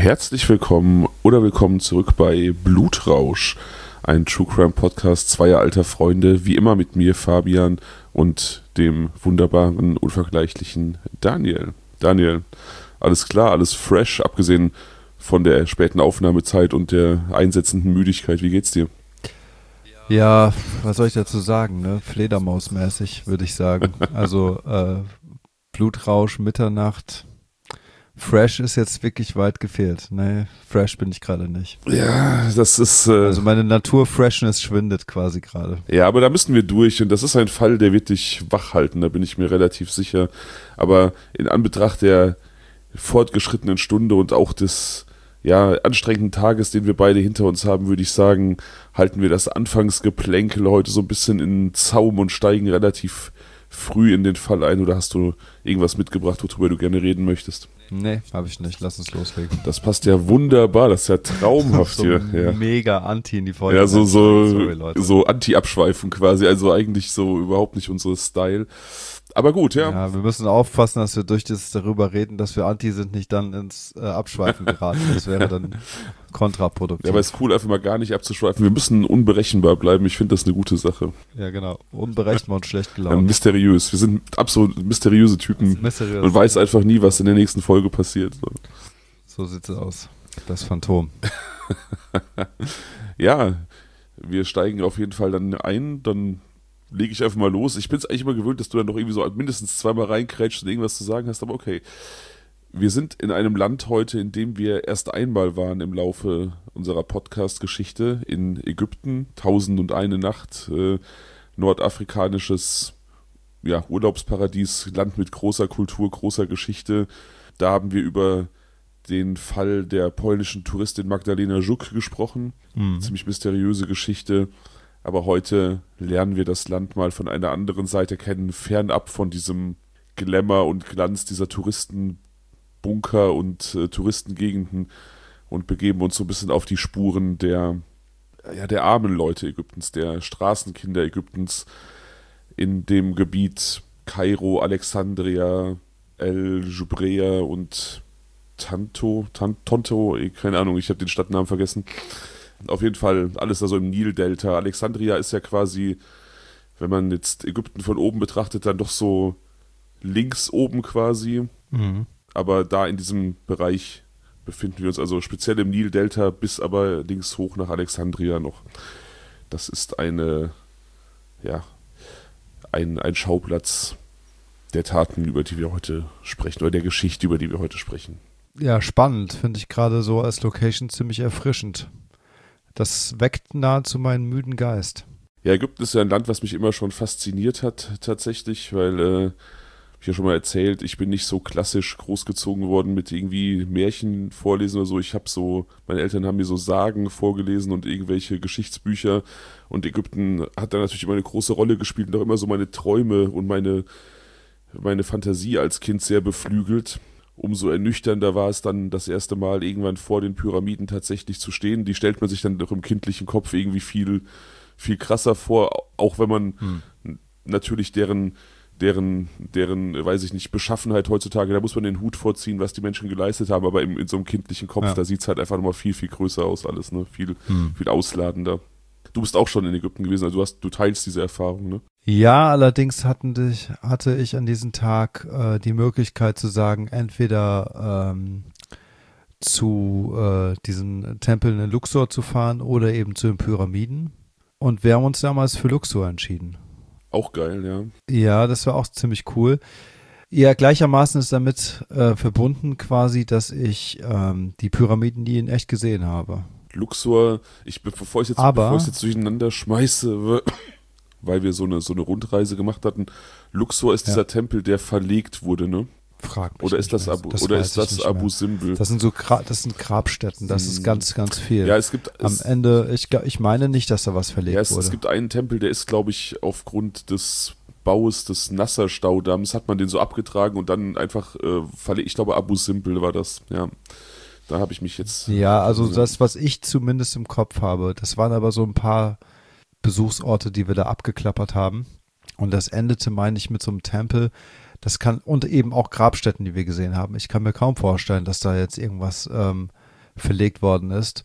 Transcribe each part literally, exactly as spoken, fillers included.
Herzlich willkommen oder willkommen zurück bei Blutrausch, ein True Crime Podcast zweier alter Freunde, wie immer mit mir, Fabian, und dem wunderbaren, unvergleichlichen Daniel. Daniel, alles klar, alles fresh, abgesehen von der späten Aufnahmezeit und der einsetzenden Müdigkeit. Wie geht's dir? Ja, was soll ich dazu sagen, ne? Fledermausmäßig, würde ich sagen. Also äh, Blutrausch, Mitternacht. Fresh ist jetzt wirklich weit gefehlt. Nee, fresh bin ich gerade nicht. Ja, das ist... Äh, also meine Natur-Freshness schwindet quasi gerade. Ja, aber da müssen wir durch und das ist ein Fall, der wird dich wach halten, da bin ich mir relativ sicher. Aber in Anbetracht der fortgeschrittenen Stunde und auch des ja, anstrengenden Tages, den wir beide hinter uns haben, würde ich sagen, halten wir das Anfangsgeplänkel heute so ein bisschen in Zaum und steigen relativ früh in den Fall ein. Oder hast du irgendwas mitgebracht, worüber du gerne reden möchtest? Nee, habe ich nicht. Lass uns loslegen. Das passt ja wunderbar, das ist ja traumhaft so hier. Ja. Mega anti in die Folge. Ja, so, so, Sorry, Leute. so anti-abschweifen quasi, also eigentlich so überhaupt nicht unsere Style. Aber gut, ja. Ja, wir müssen aufpassen, dass wir durch das darüber reden, dass wir anti sind, nicht dann ins äh, Abschweifen geraten. Das wäre dann kontraproduktiv. Ja, aber es ist cool, einfach mal gar nicht abzuschweifen. Wir müssen unberechenbar bleiben. Ich finde das eine gute Sache. Ja, genau. Unberechenbar und schlecht gelaunt. Ja, mysteriös. Wir sind absolut mysteriöse Typen. Mysteriös. Man weiß einfach nie, was in der nächsten Folge passiert. So, so sieht's aus. Das Phantom. Ja, wir steigen auf jeden Fall dann ein. Dann lege ich einfach mal los. Ich bin es eigentlich immer gewöhnt, dass du dann noch irgendwie so mindestens zweimal reinkrätschst und irgendwas zu sagen hast, aber okay. Wir sind in einem Land heute, in dem wir erst einmal waren im Laufe unserer Podcast-Geschichte, in Ägypten, Tausend und eine Nacht, äh, nordafrikanisches ja, Urlaubsparadies, Land mit großer Kultur, großer Geschichte. Da haben wir über den Fall der polnischen Touristin Magdalena Żuk gesprochen. Mhm. Ziemlich mysteriöse Geschichte. Aber heute lernen wir das Land mal von einer anderen Seite kennen, fernab von diesem Glamour und Glanz dieser Touristenbunker und äh, Touristengegenden und begeben uns so ein bisschen auf die Spuren der, ja, der armen Leute Ägyptens, der Straßenkinder Ägyptens in dem Gebiet Kairo, Alexandria, El Jubreya und Tanto, Tan, Tonto, keine Ahnung, ich habe den Stadtnamen vergessen. Auf jeden Fall alles da so im Nildelta. Alexandria ist ja quasi, wenn man jetzt Ägypten von oben betrachtet, dann doch so links oben quasi. Mhm. Aber da in diesem Bereich befinden wir uns, also speziell im Nildelta, bis aber links hoch nach Alexandria noch. Das ist eine, ja, ein, ein Schauplatz der Taten, über die wir heute sprechen, oder der Geschichte, über die wir heute sprechen. Ja, spannend, finde ich gerade so als Location ziemlich erfrischend. Das weckt nahezu meinen müden Geist. Ja, Ägypten ist ja ein Land, was mich immer schon fasziniert hat, tatsächlich, weil, äh, hab ich ja schon mal erzählt, ich bin nicht so klassisch großgezogen worden mit irgendwie Märchen vorlesen oder so. Ich habe so, meine Eltern haben mir so Sagen vorgelesen und irgendwelche Geschichtsbücher, und Ägypten hat da natürlich immer eine große Rolle gespielt und auch immer so meine Träume und meine, meine Fantasie als Kind sehr beflügelt. Umso ernüchternder war es dann, das erste Mal irgendwann vor den Pyramiden tatsächlich zu stehen. Die stellt man sich dann doch im kindlichen Kopf irgendwie viel, viel krasser vor, auch wenn man hm. natürlich deren, deren, deren, weiß ich nicht, Beschaffenheit heutzutage, da muss man den Hut vorziehen, was die Menschen geleistet haben, aber im, in so einem kindlichen Kopf, ja. Da sieht es halt einfach nochmal viel, viel größer aus alles, ne? Viel, hm. viel ausladender. Du bist auch schon in Ägypten gewesen, also du hast, du teilst diese Erfahrung, ne? Ja, allerdings hatten dich, hatte ich an diesem Tag äh, die Möglichkeit zu sagen, entweder ähm, zu äh, diesem Tempel in Luxor zu fahren oder eben zu den Pyramiden. Und wir haben uns damals für Luxor entschieden. Auch geil, ja. Ja, das war auch ziemlich cool. Ja, gleichermaßen ist damit äh, verbunden quasi, dass ich ähm, die Pyramiden nie in echt gesehen habe. Luxor, ich, bevor ich jetzt, Aber, bevor ich jetzt durcheinander schmeiße, weil wir so eine, so eine Rundreise gemacht hatten, Luxor ist ja. dieser Tempel, der verlegt wurde, ne? Frag mich oder ist das Abu, das oder ist das Abu Simbel? Das sind so Gra- das sind Grabstätten, das hm. ist ganz, ganz viel. Ja, es gibt am es, Ende, ich, ich meine nicht, dass da was verlegt ja, es, wurde. Es gibt einen Tempel, der ist, glaube ich, aufgrund des Baus des Nasser-Staudamms hat man den so abgetragen und dann einfach äh, verlegt. Ich glaube, Abu Simbel war das, ja. Da habe ich mich jetzt... Ja, also das, was ich zumindest im Kopf habe, das waren aber so ein paar Besuchsorte, die wir da abgeklappert haben. Und das endete, meine ich, mit so einem Tempel. Das kann, und eben auch Grabstätten, die wir gesehen haben. Ich kann mir kaum vorstellen, dass da jetzt irgendwas ähm, verlegt worden ist.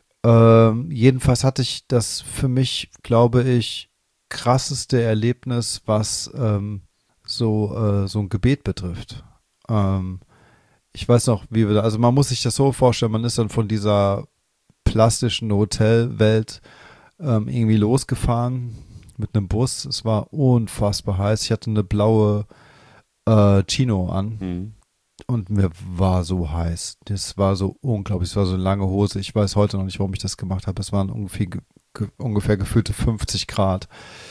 Ähm, jedenfalls hatte ich das für mich, glaube ich, krasseste Erlebnis, was ähm, so, äh, so ein Gebet betrifft. Ähm, ich weiß noch, wie wir da, also man muss sich das so vorstellen, man ist dann von dieser plastischen Hotelwelt ähm, irgendwie losgefahren mit einem Bus. Es war unfassbar heiß. Ich hatte eine blaue äh, Chino an. Mhm. Und mir war so heiß. Das war so unglaublich. Es war so eine lange Hose. Ich weiß heute noch nicht, warum ich das gemacht habe. Es waren ungefähr, ge ge ungefähr gefühlte fünfzig Grad.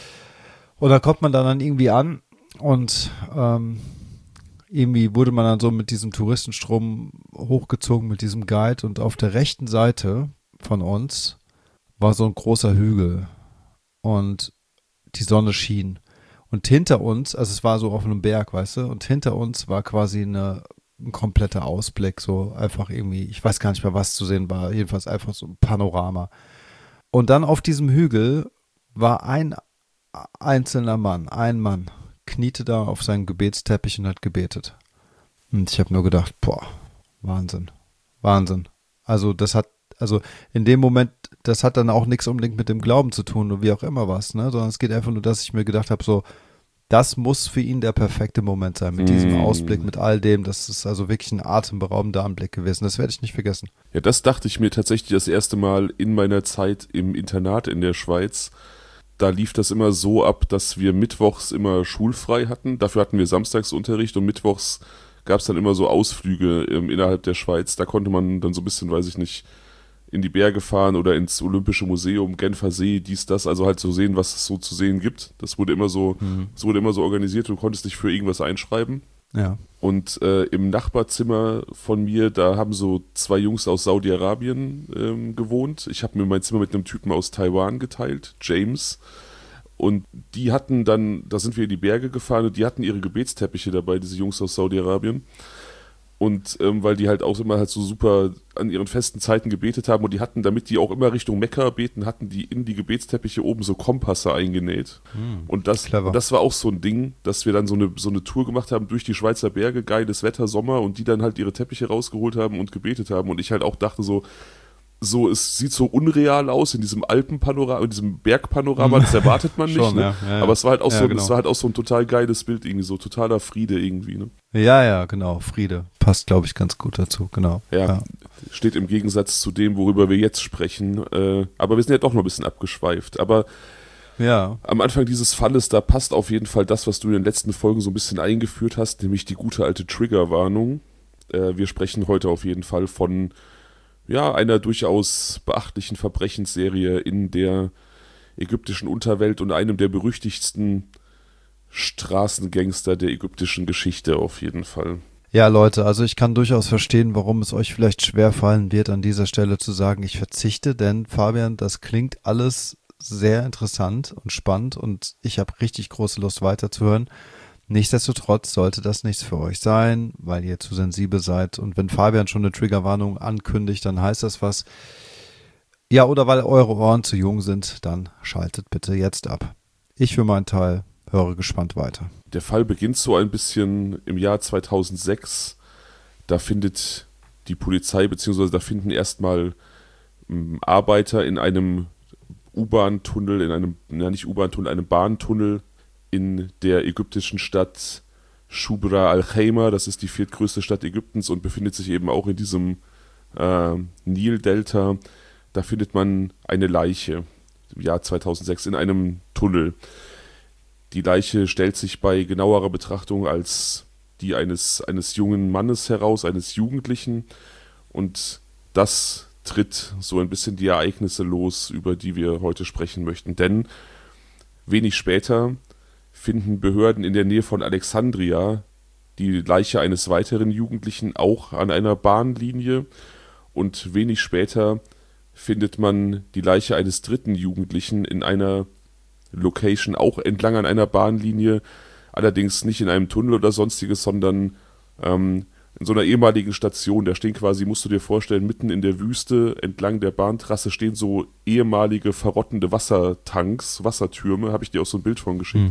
Und da kommt man dann irgendwie an und ähm, irgendwie wurde man dann so mit diesem Touristenstrom hochgezogen, mit diesem Guide. Und auf der rechten Seite von uns war so ein großer Hügel. Und die Sonne schien. Und hinter uns, also es war so auf einem Berg, weißt du, und hinter uns war quasi eine, ein kompletter Ausblick, so einfach irgendwie, ich weiß gar nicht mehr, was zu sehen war, jedenfalls einfach so ein Panorama. Und dann auf diesem Hügel war ein einzelner Mann, ein Mann, kniete da auf seinem Gebetsteppich und hat gebetet. Und ich habe nur gedacht, boah, Wahnsinn, Wahnsinn. Also das hat, also in dem Moment, das hat dann auch nichts unbedingt mit dem Glauben zu tun oder wie auch immer was, ne? Sondern es geht einfach nur, dass ich mir gedacht habe, so, das muss für ihn der perfekte Moment sein, mit diesem Mm. Ausblick, mit all dem. Das ist also wirklich ein atemberaubender Anblick gewesen. Das werde ich nicht vergessen. Ja, das dachte ich mir tatsächlich das erste Mal in meiner Zeit im Internat in der Schweiz. Da lief das immer so ab, dass wir mittwochs immer schulfrei hatten. Dafür hatten wir Samstagsunterricht und mittwochs gab es dann immer so Ausflüge ähm, innerhalb der Schweiz. Da konnte man dann so ein bisschen, weiß ich nicht, in die Berge fahren oder ins Olympische Museum, Genfer See, dies, das, also halt so sehen, was es so zu sehen gibt. Das wurde immer so, Mhm. das wurde immer so organisiert, du konntest dich für irgendwas einschreiben. Ja. Und äh, im Nachbarzimmer von mir, da haben so zwei Jungs aus Saudi-Arabien ähm, gewohnt. Ich habe mir mein Zimmer mit einem Typen aus Taiwan geteilt, James. Und die hatten dann, da sind wir in die Berge gefahren und die hatten ihre Gebetsteppiche dabei, diese Jungs aus Saudi-Arabien. Und ähm, weil die halt auch immer halt so super an ihren festen Zeiten gebetet haben und die hatten, damit die auch immer Richtung Mekka beten, hatten die in die Gebetsteppiche oben so Kompasse eingenäht. Hm, und, das, clever. und das war auch so ein Ding, dass wir dann so eine, so eine Tour gemacht haben durch die Schweizer Berge, geiles Wetter, Sommer und die dann halt ihre Teppiche rausgeholt haben und gebetet haben. Und ich halt auch dachte so, so, es sieht so unreal aus in diesem Alpenpanorama, in diesem Bergpanorama, das erwartet man nicht, Schon, ne? ja, ja, Aber es war halt auch ja, so, genau. es war halt auch so ein total geiles Bild irgendwie, so totaler Friede irgendwie, ne? Ja, ja, genau. Friede. Passt, glaube ich, ganz gut dazu. Genau. Ja, Ja. steht im Gegensatz zu dem, worüber wir jetzt sprechen. Äh, aber wir sind ja doch noch ein bisschen abgeschweift. Aber Ja. am Anfang dieses Falles, da passt auf jeden Fall das, was du in den letzten Folgen so ein bisschen eingeführt hast, nämlich die gute alte Triggerwarnung. Äh, wir sprechen heute auf jeden Fall von ja, einer durchaus beachtlichen Verbrechensserie in der ägyptischen Unterwelt und einem der berüchtigsten Straßengangster der ägyptischen Geschichte auf jeden Fall. Ja, Leute, also ich kann durchaus verstehen, warum es euch vielleicht schwerfallen wird, an dieser Stelle zu sagen, ich verzichte, denn Fabian, das klingt alles sehr interessant und spannend und ich habe richtig große Lust weiterzuhören. Nichtsdestotrotz sollte das nichts für euch sein, weil ihr zu sensibel seid und wenn Fabian schon eine Triggerwarnung ankündigt, dann heißt das was. Ja, oder weil eure Ohren zu jung sind, dann schaltet bitte jetzt ab. Ich für meinen Teil höre gespannt weiter. Der Fall beginnt so ein bisschen im Jahr zweitausendsechs. Da findet die Polizei, beziehungsweise da finden erstmal ähm, Arbeiter in einem U-Bahn-Tunnel, in einem, ja nicht U-Bahn-Tunnel, einem Bahntunnel in der ägyptischen Stadt Shubra al-Khaima. Das ist die viertgrößte Stadt Ägyptens und befindet sich eben auch in diesem äh, Nildelta. Da findet man eine Leiche im Jahr zweitausendsechs in einem Tunnel. Die Leiche stellt sich bei genauerer Betrachtung als die eines, eines jungen Mannes heraus, eines Jugendlichen. Und das tritt so ein bisschen die Ereignisse los, über die wir heute sprechen möchten. Denn wenig später finden Behörden in der Nähe von Alexandria die Leiche eines weiteren Jugendlichen auch an einer Bahnlinie. Und wenig später findet man die Leiche eines dritten Jugendlichen in einer Location auch entlang an einer Bahnlinie, allerdings nicht in einem Tunnel oder sonstiges, sondern ähm, in so einer ehemaligen Station. Da stehen quasi, musst du dir vorstellen, mitten in der Wüste entlang der Bahntrasse stehen so ehemalige verrottende Wassertanks, Wassertürme, habe ich dir auch so ein Bild von geschickt. Hm.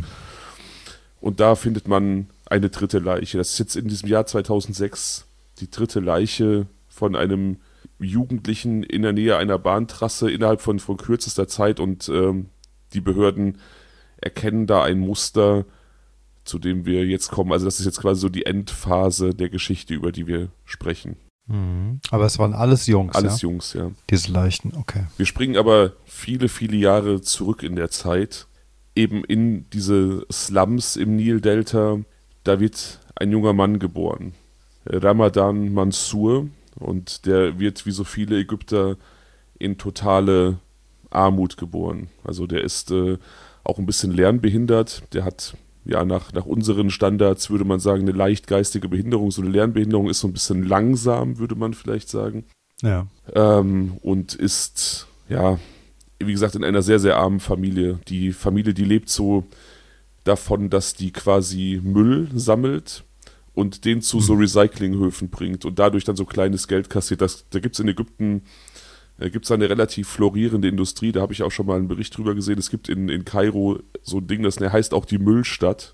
Und da findet man eine dritte Leiche. Das ist jetzt in diesem Jahr zweitausendsechs die dritte Leiche von einem Jugendlichen in der Nähe einer Bahntrasse innerhalb von, von kürzester Zeit und ähm, die Behörden erkennen da ein Muster, zu dem wir jetzt kommen. Also das ist jetzt quasi so die Endphase der Geschichte, über die wir sprechen. Mhm. Aber es waren alles Jungs, Alles ja? Jungs, ja. Diese Leichen, okay. Wir springen aber viele, viele Jahre zurück in der Zeit, eben in diese Slums im Nildelta. Da wird ein junger Mann geboren, Ramadan Mansour, und der wird wie so viele Ägypter in totale Armut geboren. Also der ist äh, auch ein bisschen lernbehindert, der hat ja nach, nach unseren Standards würde man sagen eine leicht geistige Behinderung, so eine Lernbehinderung, ist so ein bisschen langsam, würde man vielleicht sagen. Ja. Ähm, und ist, ja, wie gesagt, in einer sehr, sehr armen Familie. Die Familie, die lebt so davon, dass die quasi Müll sammelt und den zu so Recyclinghöfen bringt und dadurch dann so kleines Geld kassiert. Das, da gibt es in Ägypten äh, gibt's eine relativ florierende Industrie, da habe ich auch schon mal einen Bericht drüber gesehen. Es gibt in, in Kairo so ein Ding, das heißt auch die Müllstadt.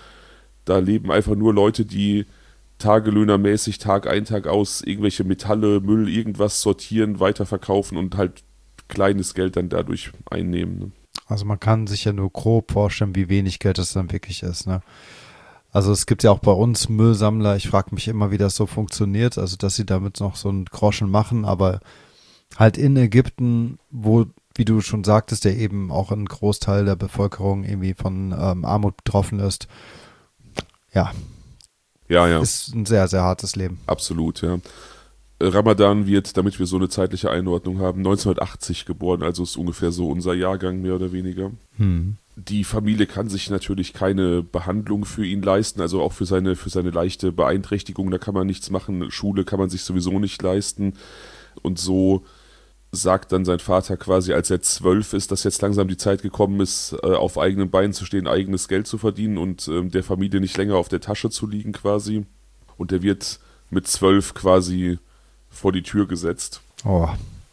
Da leben einfach nur Leute, die tagelöhnermäßig Tag ein, Tag aus irgendwelche Metalle, Müll, irgendwas sortieren, weiterverkaufen und halt kleines Geld dann dadurch einnehmen. Ne? Also man kann sich ja nur grob vorstellen, wie wenig Geld das dann wirklich ist, ne? Also es gibt ja auch bei uns Müllsammler, ich frage mich immer, wie das so funktioniert, also dass sie damit noch so einen Groschen machen, aber halt in Ägypten, wo, wie du schon sagtest, der eben auch ein Großteil der Bevölkerung irgendwie von ähm, Armut betroffen ist, ja, Ja, ja. ist ein sehr, sehr hartes Leben. Absolut, ja. Ramadan wird, damit wir so eine zeitliche Einordnung haben, neunzehnhundertachtzig geboren, also ist ungefähr so unser Jahrgang mehr oder weniger. Hm. Die Familie kann sich natürlich keine Behandlung für ihn leisten, also auch für seine, für seine leichte Beeinträchtigung, da kann man nichts machen, Schule kann man sich sowieso nicht leisten. Und so sagt dann sein Vater quasi, als er zwölf ist, dass jetzt langsam die Zeit gekommen ist, äh, auf eigenen Beinen zu stehen, eigenes Geld zu verdienen und äh, der Familie nicht länger auf der Tasche zu liegen quasi. Und er wird mit zwölf quasi vor die Tür gesetzt. Oh.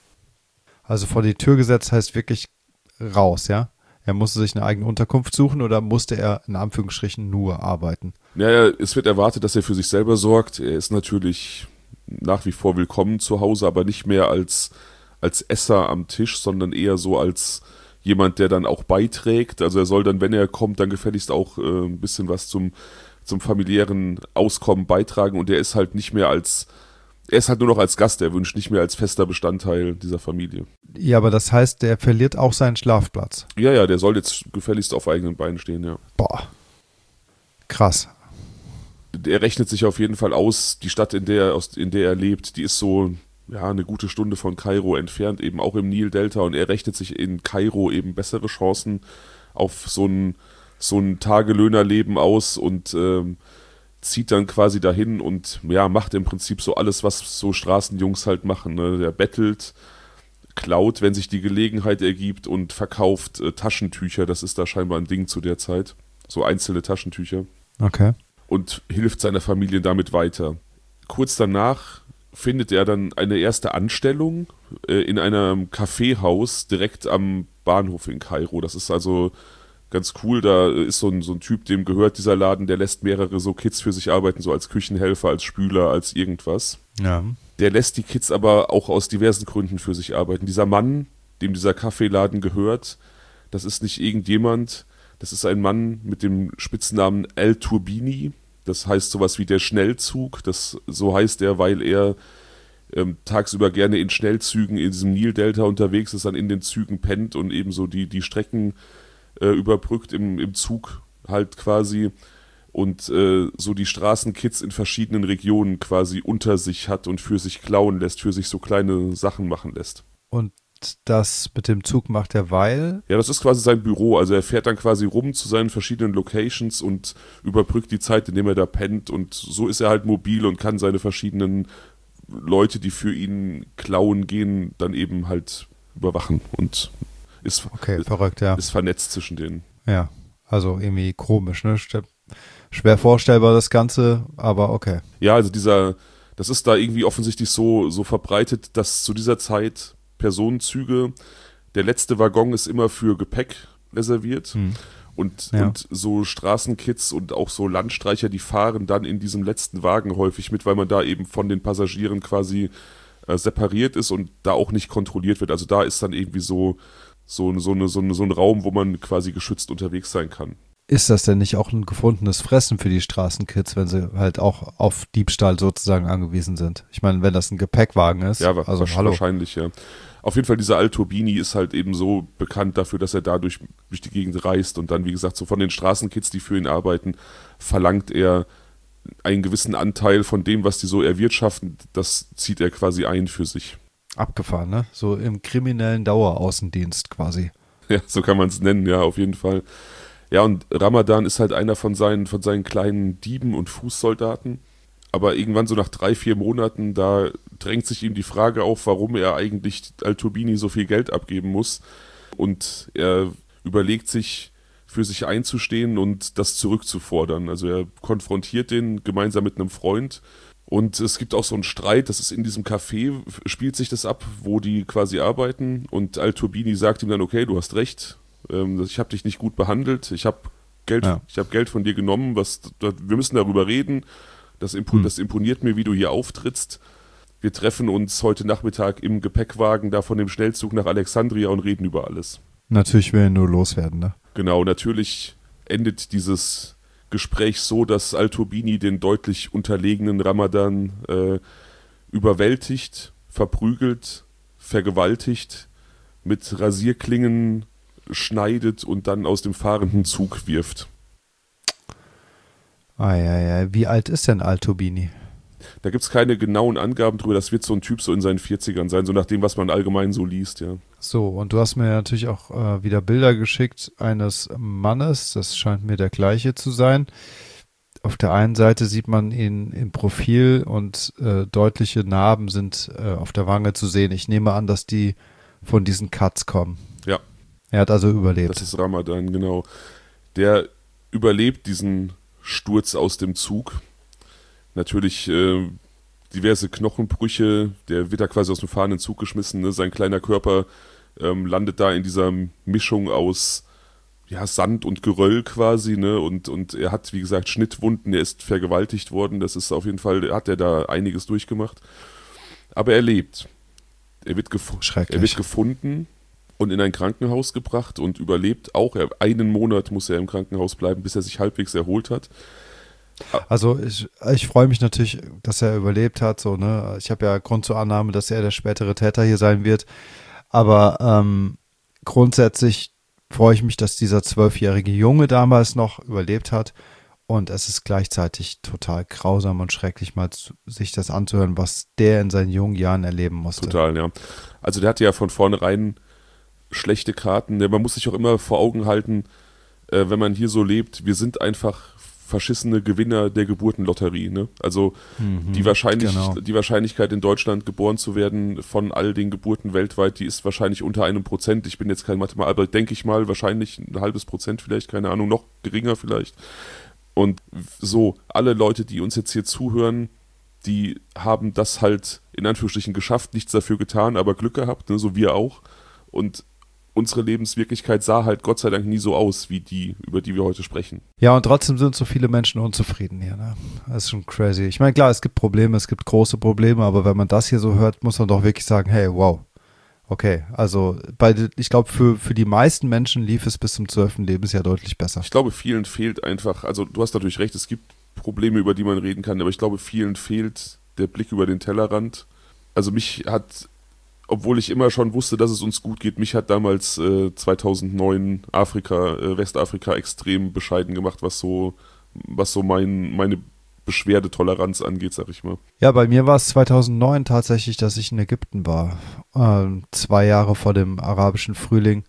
Also vor die Tür gesetzt heißt wirklich raus, ja? Er musste sich eine eigene Unterkunft suchen oder musste er in Anführungsstrichen nur arbeiten? Naja, es wird erwartet, dass er für sich selber sorgt. Er ist natürlich nach wie vor willkommen zu Hause, aber nicht mehr als, als Esser am Tisch, sondern eher so als jemand, der dann auch beiträgt. Also er soll dann, wenn er kommt, dann gefälligst auch äh, ein bisschen was zum, zum familiären Auskommen beitragen und er ist halt nicht mehr als Er ist halt nur noch als Gast erwünscht, nicht mehr als fester Bestandteil dieser Familie. Ja, aber das heißt, der verliert auch seinen Schlafplatz. Ja, ja, der soll jetzt gefälligst auf eigenen Beinen stehen, ja. Boah. Krass. Er rechnet sich auf jeden Fall aus, die Stadt, in der, aus, in der er lebt, die ist so, ja, eine gute Stunde von Kairo entfernt, eben auch im Nildelta. Und er rechnet sich in Kairo eben bessere Chancen auf so ein, so ein Tagelöhnerleben aus und ähm, zieht dann quasi dahin und ja, macht im Prinzip so alles, was so Straßenjungs halt machen. Ne? Der bettelt, klaut, wenn sich die Gelegenheit ergibt und verkauft äh, Taschentücher. Das ist da scheinbar ein Ding zu der Zeit. So einzelne Taschentücher. Okay. Und hilft seiner Familie damit weiter. Kurz danach findet er dann eine erste Anstellung äh, in einem Kaffeehaus direkt am Bahnhof in Kairo. Das ist also ganz cool, da ist so ein, so ein Typ, dem gehört dieser Laden, der lässt mehrere so Kids für sich arbeiten, so als Küchenhelfer, als Spüler, als irgendwas. Ja. Der lässt die Kids aber auch aus diversen Gründen für sich arbeiten. Dieser Mann, dem dieser Kaffeeladen gehört, das ist nicht irgendjemand, das ist ein Mann mit dem Spitznamen El Turbini, das heißt sowas wie der Schnellzug, das, so heißt er, weil er ähm, tagsüber gerne in Schnellzügen in diesem Nildelta unterwegs ist, dann in den Zügen pennt und eben so die, die Strecken überbrückt im, im Zug halt quasi und äh, so die Straßenkids in verschiedenen Regionen quasi unter sich hat und für sich klauen lässt, für sich so kleine Sachen machen lässt. Und das mit dem Zug macht er, weil? Ja, das ist quasi sein Büro, also er fährt dann quasi rum zu seinen verschiedenen Locations und überbrückt die Zeit, indem er da pennt und so ist er halt mobil und kann seine verschiedenen Leute, die für ihn klauen gehen, dann eben halt überwachen und Ist, okay, ist, verrückt, ja. ist vernetzt zwischen denen. Ja, also irgendwie komisch, ne? Schwer vorstellbar das Ganze, aber okay. Ja, also dieser, das ist da irgendwie offensichtlich so, so verbreitet, dass zu dieser Zeit Personenzüge, der letzte Waggon ist immer für Gepäck reserviert hm. und, ja. und so Straßenkids und auch so Landstreicher, die fahren dann in diesem letzten Wagen häufig mit, weil man da eben von den Passagieren quasi äh, separiert ist und da auch nicht kontrolliert wird. Also da ist dann irgendwie so, so, so, eine, so, eine, so ein Raum, wo man quasi geschützt unterwegs sein kann. Ist das denn nicht auch ein gefundenes Fressen für die Straßenkids, wenn sie halt auch auf Diebstahl sozusagen angewiesen sind? Ich meine, wenn das ein Gepäckwagen ist. Ja, also, wahrscheinlich, hallo. wahrscheinlich, ja. Auf jeden Fall, dieser Al-Turbini ist halt eben so bekannt dafür, dass er dadurch durch die Gegend reist und dann, wie gesagt, so von den Straßenkids, die für ihn arbeiten, verlangt er einen gewissen Anteil von dem, was die so erwirtschaften, das zieht er quasi ein für sich. Abgefahren, ne? So im kriminellen Daueraußendienst quasi. Ja, so kann man es nennen, ja, auf jeden Fall. Ja, und Ramadan ist halt einer von seinen, von seinen kleinen Dieben und Fußsoldaten. Aber irgendwann so nach drei, vier Monaten, da drängt sich ihm die Frage auf, warum er eigentlich Al-Turbini so viel Geld abgeben muss. Und er überlegt sich, für sich einzustehen und das zurückzufordern. Also er konfrontiert den gemeinsam mit einem Freund. Und es gibt auch so einen Streit, das ist in diesem Café, spielt sich das ab, wo die quasi arbeiten. Und Al-Turbini sagt ihm dann, okay, du hast recht, ähm, ich habe dich nicht gut behandelt, ich habe Geld, Ja. ich hab Geld von dir genommen, was, wir müssen darüber reden. Das, impo- Hm. das imponiert mir, wie du hier auftrittst. Wir treffen uns heute Nachmittag im Gepäckwagen da von dem Schnellzug nach Alexandria und reden über alles. Natürlich will er nur loswerden, ne? Genau, natürlich endet dieses Gespräch so, dass Al-Turbini den deutlich unterlegenen Ramadan äh, überwältigt, verprügelt, vergewaltigt, mit Rasierklingen schneidet und dann aus dem fahrenden Zug wirft. Eieiei, wie alt ist denn Al-Turbini? Da gibt es keine genauen Angaben drüber, das wird so ein Typ so in seinen vierzigern sein, so nach dem, was man allgemein so liest, ja. So, und du hast mir natürlich auch äh, wieder Bilder geschickt eines Mannes, das scheint mir der gleiche zu sein. Auf der einen Seite sieht man ihn im Profil und äh, deutliche Narben sind äh, auf der Wange zu sehen. Ich nehme an, dass die von diesen Cuts kommen. Ja. Er hat also überlebt. Das ist Ramadan, genau. Der überlebt diesen Sturz aus dem Zug. Natürlich äh, diverse Knochenbrüche, der wird da quasi aus dem fahrenden Zug geschmissen, ne? Sein kleiner Körper ähm, landet da in dieser Mischung aus ja, Sand und Geröll quasi, ne? Und, und er hat, wie gesagt, Schnittwunden, er ist vergewaltigt worden, das ist auf jeden Fall, hat er da einiges durchgemacht. Aber er lebt. Er wird, gef- Schrecklich. er wird gefunden und in ein Krankenhaus gebracht und überlebt auch. Er, einen Monat muss er im Krankenhaus bleiben, bis er sich halbwegs erholt hat. Also ich, ich freue mich natürlich, dass er überlebt hat. So, ne? Ich habe ja Grund zur Annahme, dass er der spätere Täter hier sein wird. Aber ähm, grundsätzlich freue ich mich, dass dieser zwölfjährige Junge damals noch überlebt hat. Und es ist gleichzeitig total grausam und schrecklich, mal zu, sich das anzuhören, was der in seinen jungen Jahren erleben musste. Total, ja. Also der hatte ja von vornherein schlechte Karten. Man muss sich auch immer vor Augen halten, äh, wenn man hier so lebt, wir sind einfach verschissene Gewinner der Geburtenlotterie. Ne? Also Mhm, die, wahrscheinlich, genau. die Wahrscheinlichkeit in Deutschland geboren zu werden von all den Geburten weltweit, die ist wahrscheinlich unter einem Prozent. Ich bin jetzt kein Mathematiker, aber denke ich mal, wahrscheinlich ein halbes Prozent vielleicht, keine Ahnung, noch geringer vielleicht. Und so, alle Leute, die uns jetzt hier zuhören, die haben das halt in Anführungsstrichen geschafft, nichts dafür getan, aber Glück gehabt, ne? So wir auch. Und unsere Lebenswirklichkeit sah halt Gott sei Dank nie so aus, wie die, über die wir heute sprechen. Ja, und trotzdem sind so viele Menschen unzufrieden hier. Ne? Das ist schon crazy. Ich meine, klar, es gibt Probleme, es gibt große Probleme, aber wenn man das hier so hört, muss man doch wirklich sagen, hey, wow. Okay, also bei, ich glaube, für, für die meisten Menschen lief es bis zum zwölften Lebensjahr deutlich besser. Ich glaube, vielen fehlt einfach, also du hast natürlich recht, es gibt Probleme, über die man reden kann, aber ich glaube, vielen fehlt der Blick über den Tellerrand. Also mich hat, obwohl ich immer schon wusste, dass es uns gut geht, mich hat damals äh, zweitausendneun Afrika, äh, Westafrika extrem bescheiden gemacht, was so, was so mein, meine Beschwerdetoleranz angeht, sag ich mal. Ja, bei mir war es zweitausendneun tatsächlich, dass ich in Ägypten war. Ähm, zwei Jahre vor dem arabischen Frühling.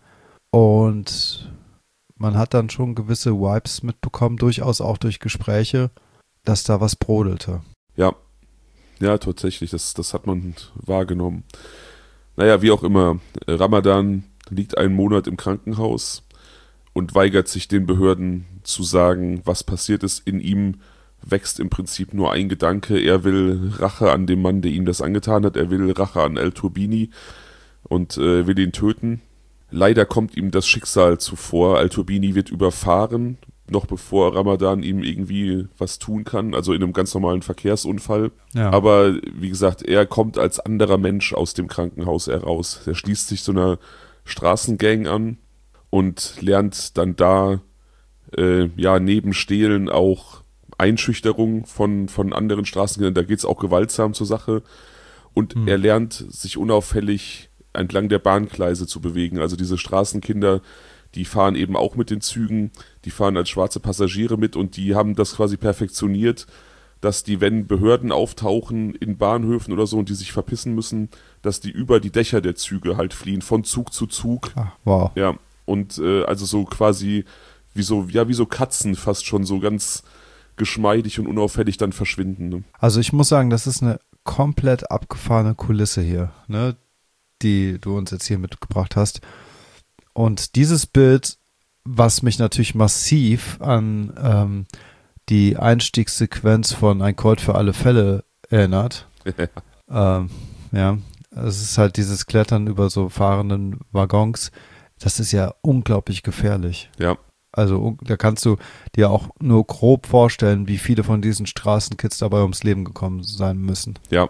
Und man hat dann schon gewisse Vibes mitbekommen, durchaus auch durch Gespräche, dass da was brodelte. Ja, ja, tatsächlich, das, das hat man wahrgenommen. Naja, wie auch immer, Ramadan liegt einen Monat im Krankenhaus und weigert sich den Behörden zu sagen, was passiert ist. In ihm wächst im Prinzip nur ein Gedanke, er will Rache an dem Mann, der ihm das angetan hat, er will Rache an Al-Turbini und äh, will ihn töten. Leider kommt ihm das Schicksal zuvor, Al-Turbini wird überfahren noch bevor Ramadan ihm irgendwie was tun kann, also in einem ganz normalen Verkehrsunfall. Ja. Aber wie gesagt, er kommt als anderer Mensch aus dem Krankenhaus heraus. Er schließt sich so einer Straßengang an und lernt dann da äh, ja neben Stehlen auch Einschüchterung von, von anderen Straßenkindern. Da geht es auch gewaltsam zur Sache. Und hm. er lernt sich unauffällig entlang der Bahngleise zu bewegen. Also diese Straßenkinder, die fahren eben auch mit den Zügen, die fahren als schwarze Passagiere mit und die haben das quasi perfektioniert, dass die, wenn Behörden auftauchen in Bahnhöfen oder so und die sich verpissen müssen, dass die über die Dächer der Züge halt fliehen, von Zug zu Zug. Ach, wow. Ja, und äh, also so quasi wie so, ja, wie so Katzen fast schon so ganz geschmeidig und unauffällig dann verschwinden. Ne? Also ich muss sagen, das ist eine komplett abgefahrene Kulisse hier, ne, die du uns jetzt hier mitgebracht hast. Und dieses Bild, was mich natürlich massiv an ähm, die Einstiegssequenz von Ein Colt für alle Fälle erinnert. ähm, ja, es ist halt dieses Klettern über so fahrenden Waggons. Das ist ja unglaublich gefährlich. Ja. Also da kannst du dir auch nur grob vorstellen, wie viele von diesen Straßenkids dabei ums Leben gekommen sein müssen. Ja.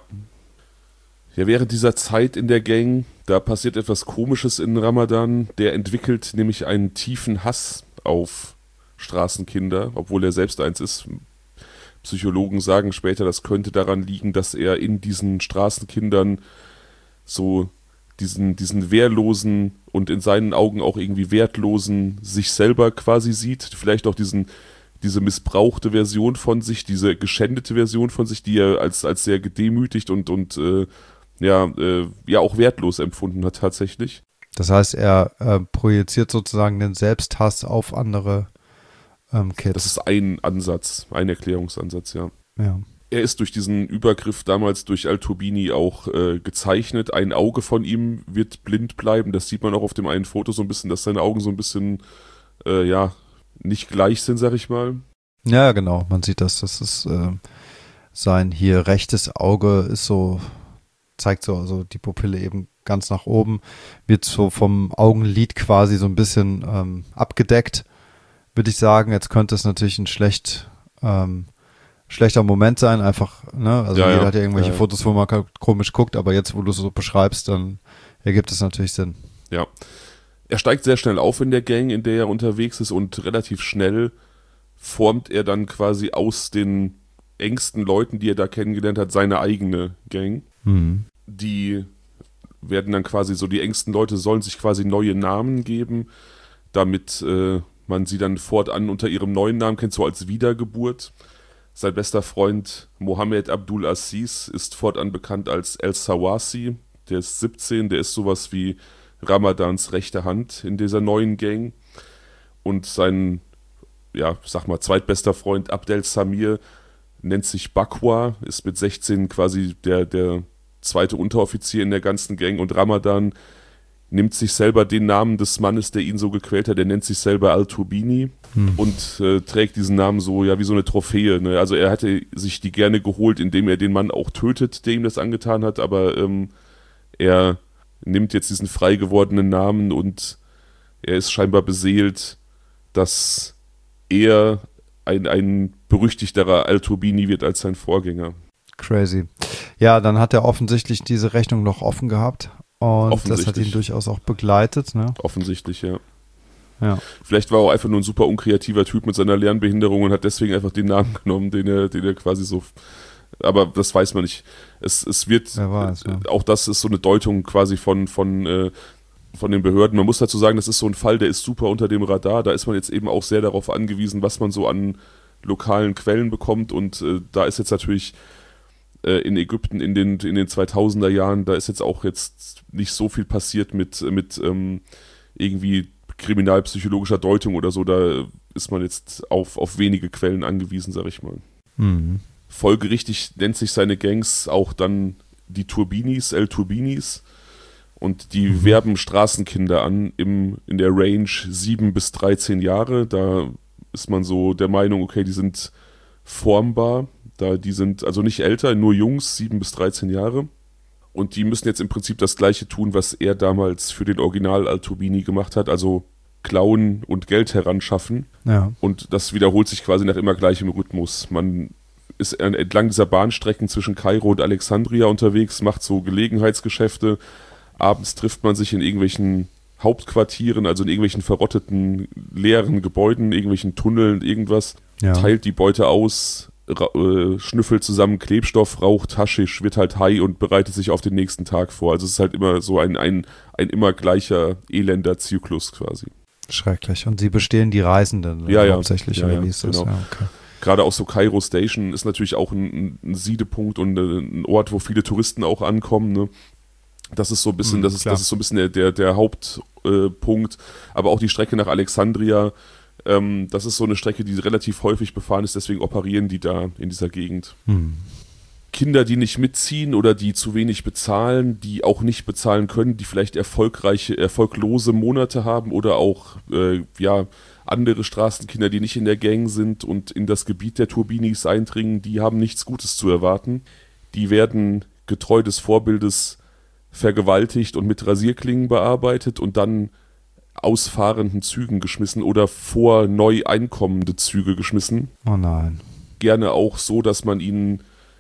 Ja, während dieser Zeit in der Gang, da passiert etwas Komisches in Ramadan. Der entwickelt nämlich einen tiefen Hass auf Straßenkinder, obwohl er selbst eins ist. Psychologen sagen später, das könnte daran liegen, dass er in diesen Straßenkindern so diesen, diesen wehrlosen und in seinen Augen auch irgendwie wertlosen sich selber quasi sieht. Vielleicht auch diesen, diese missbrauchte Version von sich, diese geschändete Version von sich, die er als, als sehr gedemütigt und, und äh, ja, äh, ja auch wertlos empfunden hat tatsächlich. Das heißt, er äh, projiziert sozusagen den Selbsthass auf andere ähm, Kids. Das ist ein Ansatz, ein Erklärungsansatz, ja. Ja. Er ist durch diesen Übergriff damals durch Al-Turbini auch äh, gezeichnet. Ein Auge von ihm wird blind bleiben. Das sieht man auch auf dem einen Foto so ein bisschen, dass seine Augen so ein bisschen, äh, ja, nicht gleich sind, sag ich mal. Ja, genau. Man sieht das. Das ist äh, sein hier rechtes Auge ist so, zeigt so also die Pupille eben ganz nach oben, wird so vom Augenlid quasi so ein bisschen ähm, abgedeckt, würde ich sagen. Jetzt könnte es natürlich ein schlecht ähm, schlechter Moment sein, einfach, ne, also ja, jeder ja. hat ja irgendwelche ja, ja. Fotos, wo man komisch guckt, aber jetzt, wo du es so beschreibst, dann ergibt es natürlich Sinn. Ja, er steigt sehr schnell auf in der Gang, in der er unterwegs ist und relativ schnell formt er dann quasi aus den engsten Leuten, die er da kennengelernt hat, seine eigene Gang. Mhm. Die werden dann quasi so, die engsten Leute sollen sich quasi neue Namen geben, damit äh, man sie dann fortan unter ihrem neuen Namen kennt, so als Wiedergeburt. Sein bester Freund Mohammed Abdul Aziz ist fortan bekannt als El Sawasi. Der ist siebzehn, der ist sowas wie Ramadans rechte Hand in dieser neuen Gang. Und sein, ja, sag mal, zweitbester Freund Abdel Samir nennt sich Bakwa, ist mit sechzehn quasi der, der zweite Unteroffizier in der ganzen Gang. Und Ramadan nimmt sich selber den Namen des Mannes, der ihn so gequält hat. Der nennt sich selber Al-Turbini hm. und äh, trägt diesen Namen so, ja, wie so eine Trophäe. Ne? Also er hätte sich die gerne geholt, indem er den Mann auch tötet, der ihm das angetan hat. Aber ähm, er nimmt jetzt diesen frei gewordenen Namen und er ist scheinbar beseelt, dass er ein, ein berüchtigterer Al-Turbini wird als sein Vorgänger. Crazy. Ja, dann hat er offensichtlich diese Rechnung noch offen gehabt. Und das hat ihn durchaus auch begleitet, ne? Offensichtlich, ja. ja. Vielleicht war er auch einfach nur ein super unkreativer Typ mit seiner Lernbehinderung und hat deswegen einfach den Namen genommen, den er, den er quasi so. Aber das weiß man nicht. Es, es wird. Wer weiß, ja. Auch das ist so eine Deutung quasi von, von, äh, von den Behörden. Man muss dazu sagen, das ist so ein Fall, der ist super unter dem Radar. Da ist man jetzt eben auch sehr darauf angewiesen, was man so an lokalen Quellen bekommt. Und äh, da ist jetzt natürlich in Ägypten in den, in den zweitausender Jahren, da ist jetzt auch jetzt nicht so viel passiert mit, mit ähm, irgendwie kriminalpsychologischer Deutung oder so, da ist man jetzt auf, auf wenige Quellen angewiesen, sag ich mal. Mhm. Folgerichtig nennt sich seine Gangs auch dann die Turbinis, El-Turbinis, und die mhm. werben Straßenkinder an im, in der Range sieben bis dreizehn Jahre, da ist man so der Meinung, okay, die sind formbar. Da die sind also nicht älter, nur Jungs, sieben bis dreizehn Jahre. Und die müssen jetzt im Prinzip das Gleiche tun, was er damals für den Original Al-Turbini gemacht hat. Also klauen und Geld heranschaffen. Ja. Und das wiederholt sich quasi nach immer gleichem Rhythmus. Man ist entlang dieser Bahnstrecken zwischen Kairo und Alexandria unterwegs, macht so Gelegenheitsgeschäfte. Abends trifft man sich in irgendwelchen Hauptquartieren, also in irgendwelchen verrotteten, leeren Gebäuden, irgendwelchen Tunneln, irgendwas, Ja. teilt die Beute aus, ra- äh, schnüffelt zusammen Klebstoff, raucht Haschisch, wird halt high und bereitet sich auf den nächsten Tag vor. Also es ist halt immer so ein, ein, ein immer gleicher, elender Zyklus quasi. Schrecklich. Und sie bestehlen die Reisenden Ja, ja. hauptsächlich, Ja, oder ja, wie ist das? genau. Ja, okay. Gerade auch so Kairo Station ist natürlich auch ein, ein Siedepunkt und ein Ort, wo viele Touristen auch ankommen, ne? Das ist so ein bisschen, Mhm, das ist, klar. das ist so ein bisschen der, der, der Hauptpunkt. Äh, aber auch die Strecke nach Alexandria, ähm, das ist so eine Strecke, die relativ häufig befahren ist, deswegen operieren die da in dieser Gegend. Hm. Kinder, die nicht mitziehen oder die zu wenig bezahlen, die auch nicht bezahlen können, die vielleicht erfolgreiche, erfolglose Monate haben oder auch äh, ja, andere Straßenkinder, die nicht in der Gang sind und in das Gebiet der Turbinis eindringen, die haben nichts Gutes zu erwarten. Die werden getreu des Vorbildes vergewaltigt und mit Rasierklingen bearbeitet und dann aus fahrenden Zügen geschmissen oder vor neu einkommende Züge geschmissen. Oh nein. Gerne auch so, dass man ihnen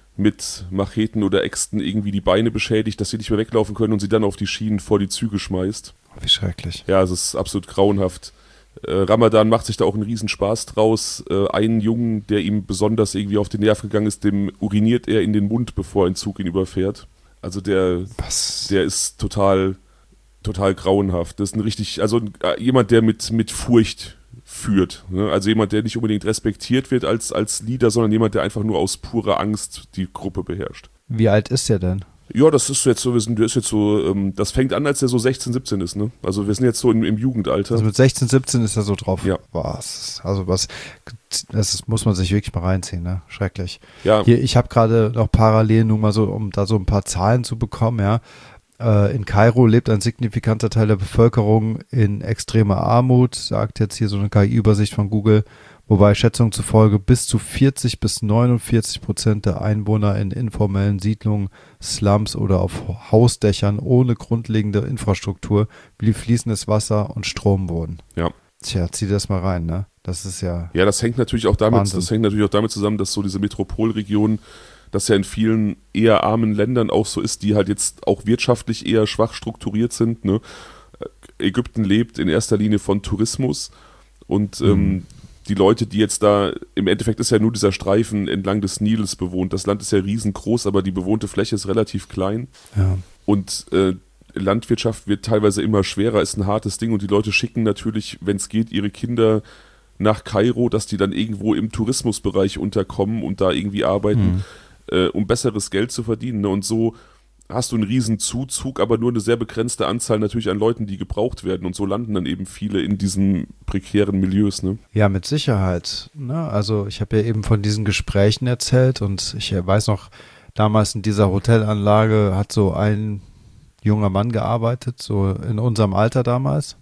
mit Macheten oder Äxten irgendwie die Beine beschädigt, dass sie nicht mehr weglaufen können und sie dann auf die Schienen vor die Züge schmeißt. Wie schrecklich. Ja, es ist absolut grauenhaft. Äh, Ramadan macht sich da auch einen Riesenspaß draus. Äh, einen Jungen, der ihm besonders irgendwie auf den Nerv gegangen ist, dem uriniert er in den Mund, bevor ein Zug ihn überfährt. Also der, Was? der ist total, total grauenhaft. Das ist ein richtig, also äh, jemand, der mit, mit Furcht führt. Ne? Also jemand, der nicht unbedingt respektiert wird als, als Leader, sondern jemand, der einfach nur aus purer Angst die Gruppe beherrscht. Wie alt ist der denn? Ja, das ist jetzt so, wir sind, der ist jetzt so, ähm, das fängt an, als der so sechzehn, siebzehn ist, ne? Also wir sind jetzt so im, im Jugendalter. Also mit sechzehn, siebzehn ist er so drauf. Ja. Was? Also was, das muss man sich wirklich mal reinziehen, ne? Schrecklich. Ja, Hier, ich habe gerade noch parallel nur mal so, um da so ein paar Zahlen zu bekommen, ja. Äh, in Kairo lebt ein signifikanter Teil der Bevölkerung in extremer Armut, sagt jetzt hier so eine K I-Übersicht von Google, wobei Schätzungen zufolge bis zu vierzig bis neunundvierzig Prozent der Einwohner in informellen Siedlungen, Slums oder auf Hausdächern ohne grundlegende Infrastruktur wie fließendes Wasser und Strom wohnen. Ja. Tja, zieh das mal rein, ne? Das ist ja... Ja, das hängt natürlich auch damit, Wahnsinn. das hängt natürlich auch damit zusammen, dass so diese Metropolregion, das ja in vielen eher armen Ländern auch so ist, die halt jetzt auch wirtschaftlich eher schwach strukturiert sind. Ne? Ägypten lebt in erster Linie von Tourismus und Mhm. ähm, die Leute, die jetzt da, im Endeffekt ist ja nur dieser Streifen entlang des Nils bewohnt. Das Land ist ja riesengroß, aber die bewohnte Fläche ist relativ klein. Ja. Und äh, Landwirtschaft wird teilweise immer schwerer, ist ein hartes Ding und die Leute schicken natürlich, wenn es geht, ihre Kinder nach Kairo, dass die dann irgendwo im Tourismusbereich unterkommen und da irgendwie arbeiten, Mhm. äh, um besseres Geld zu verdienen. Ne? Und so hast du einen riesen Zuzug, aber nur eine sehr begrenzte Anzahl natürlich an Leuten, die gebraucht werden. Und so landen dann eben viele in diesen prekären Milieus. Ne? Ja, mit Sicherheit. Ne? Also ich habe ja eben von diesen Gesprächen erzählt und ich weiß noch, damals in dieser Hotelanlage hat so ein junger Mann gearbeitet, so in unserem Alter damals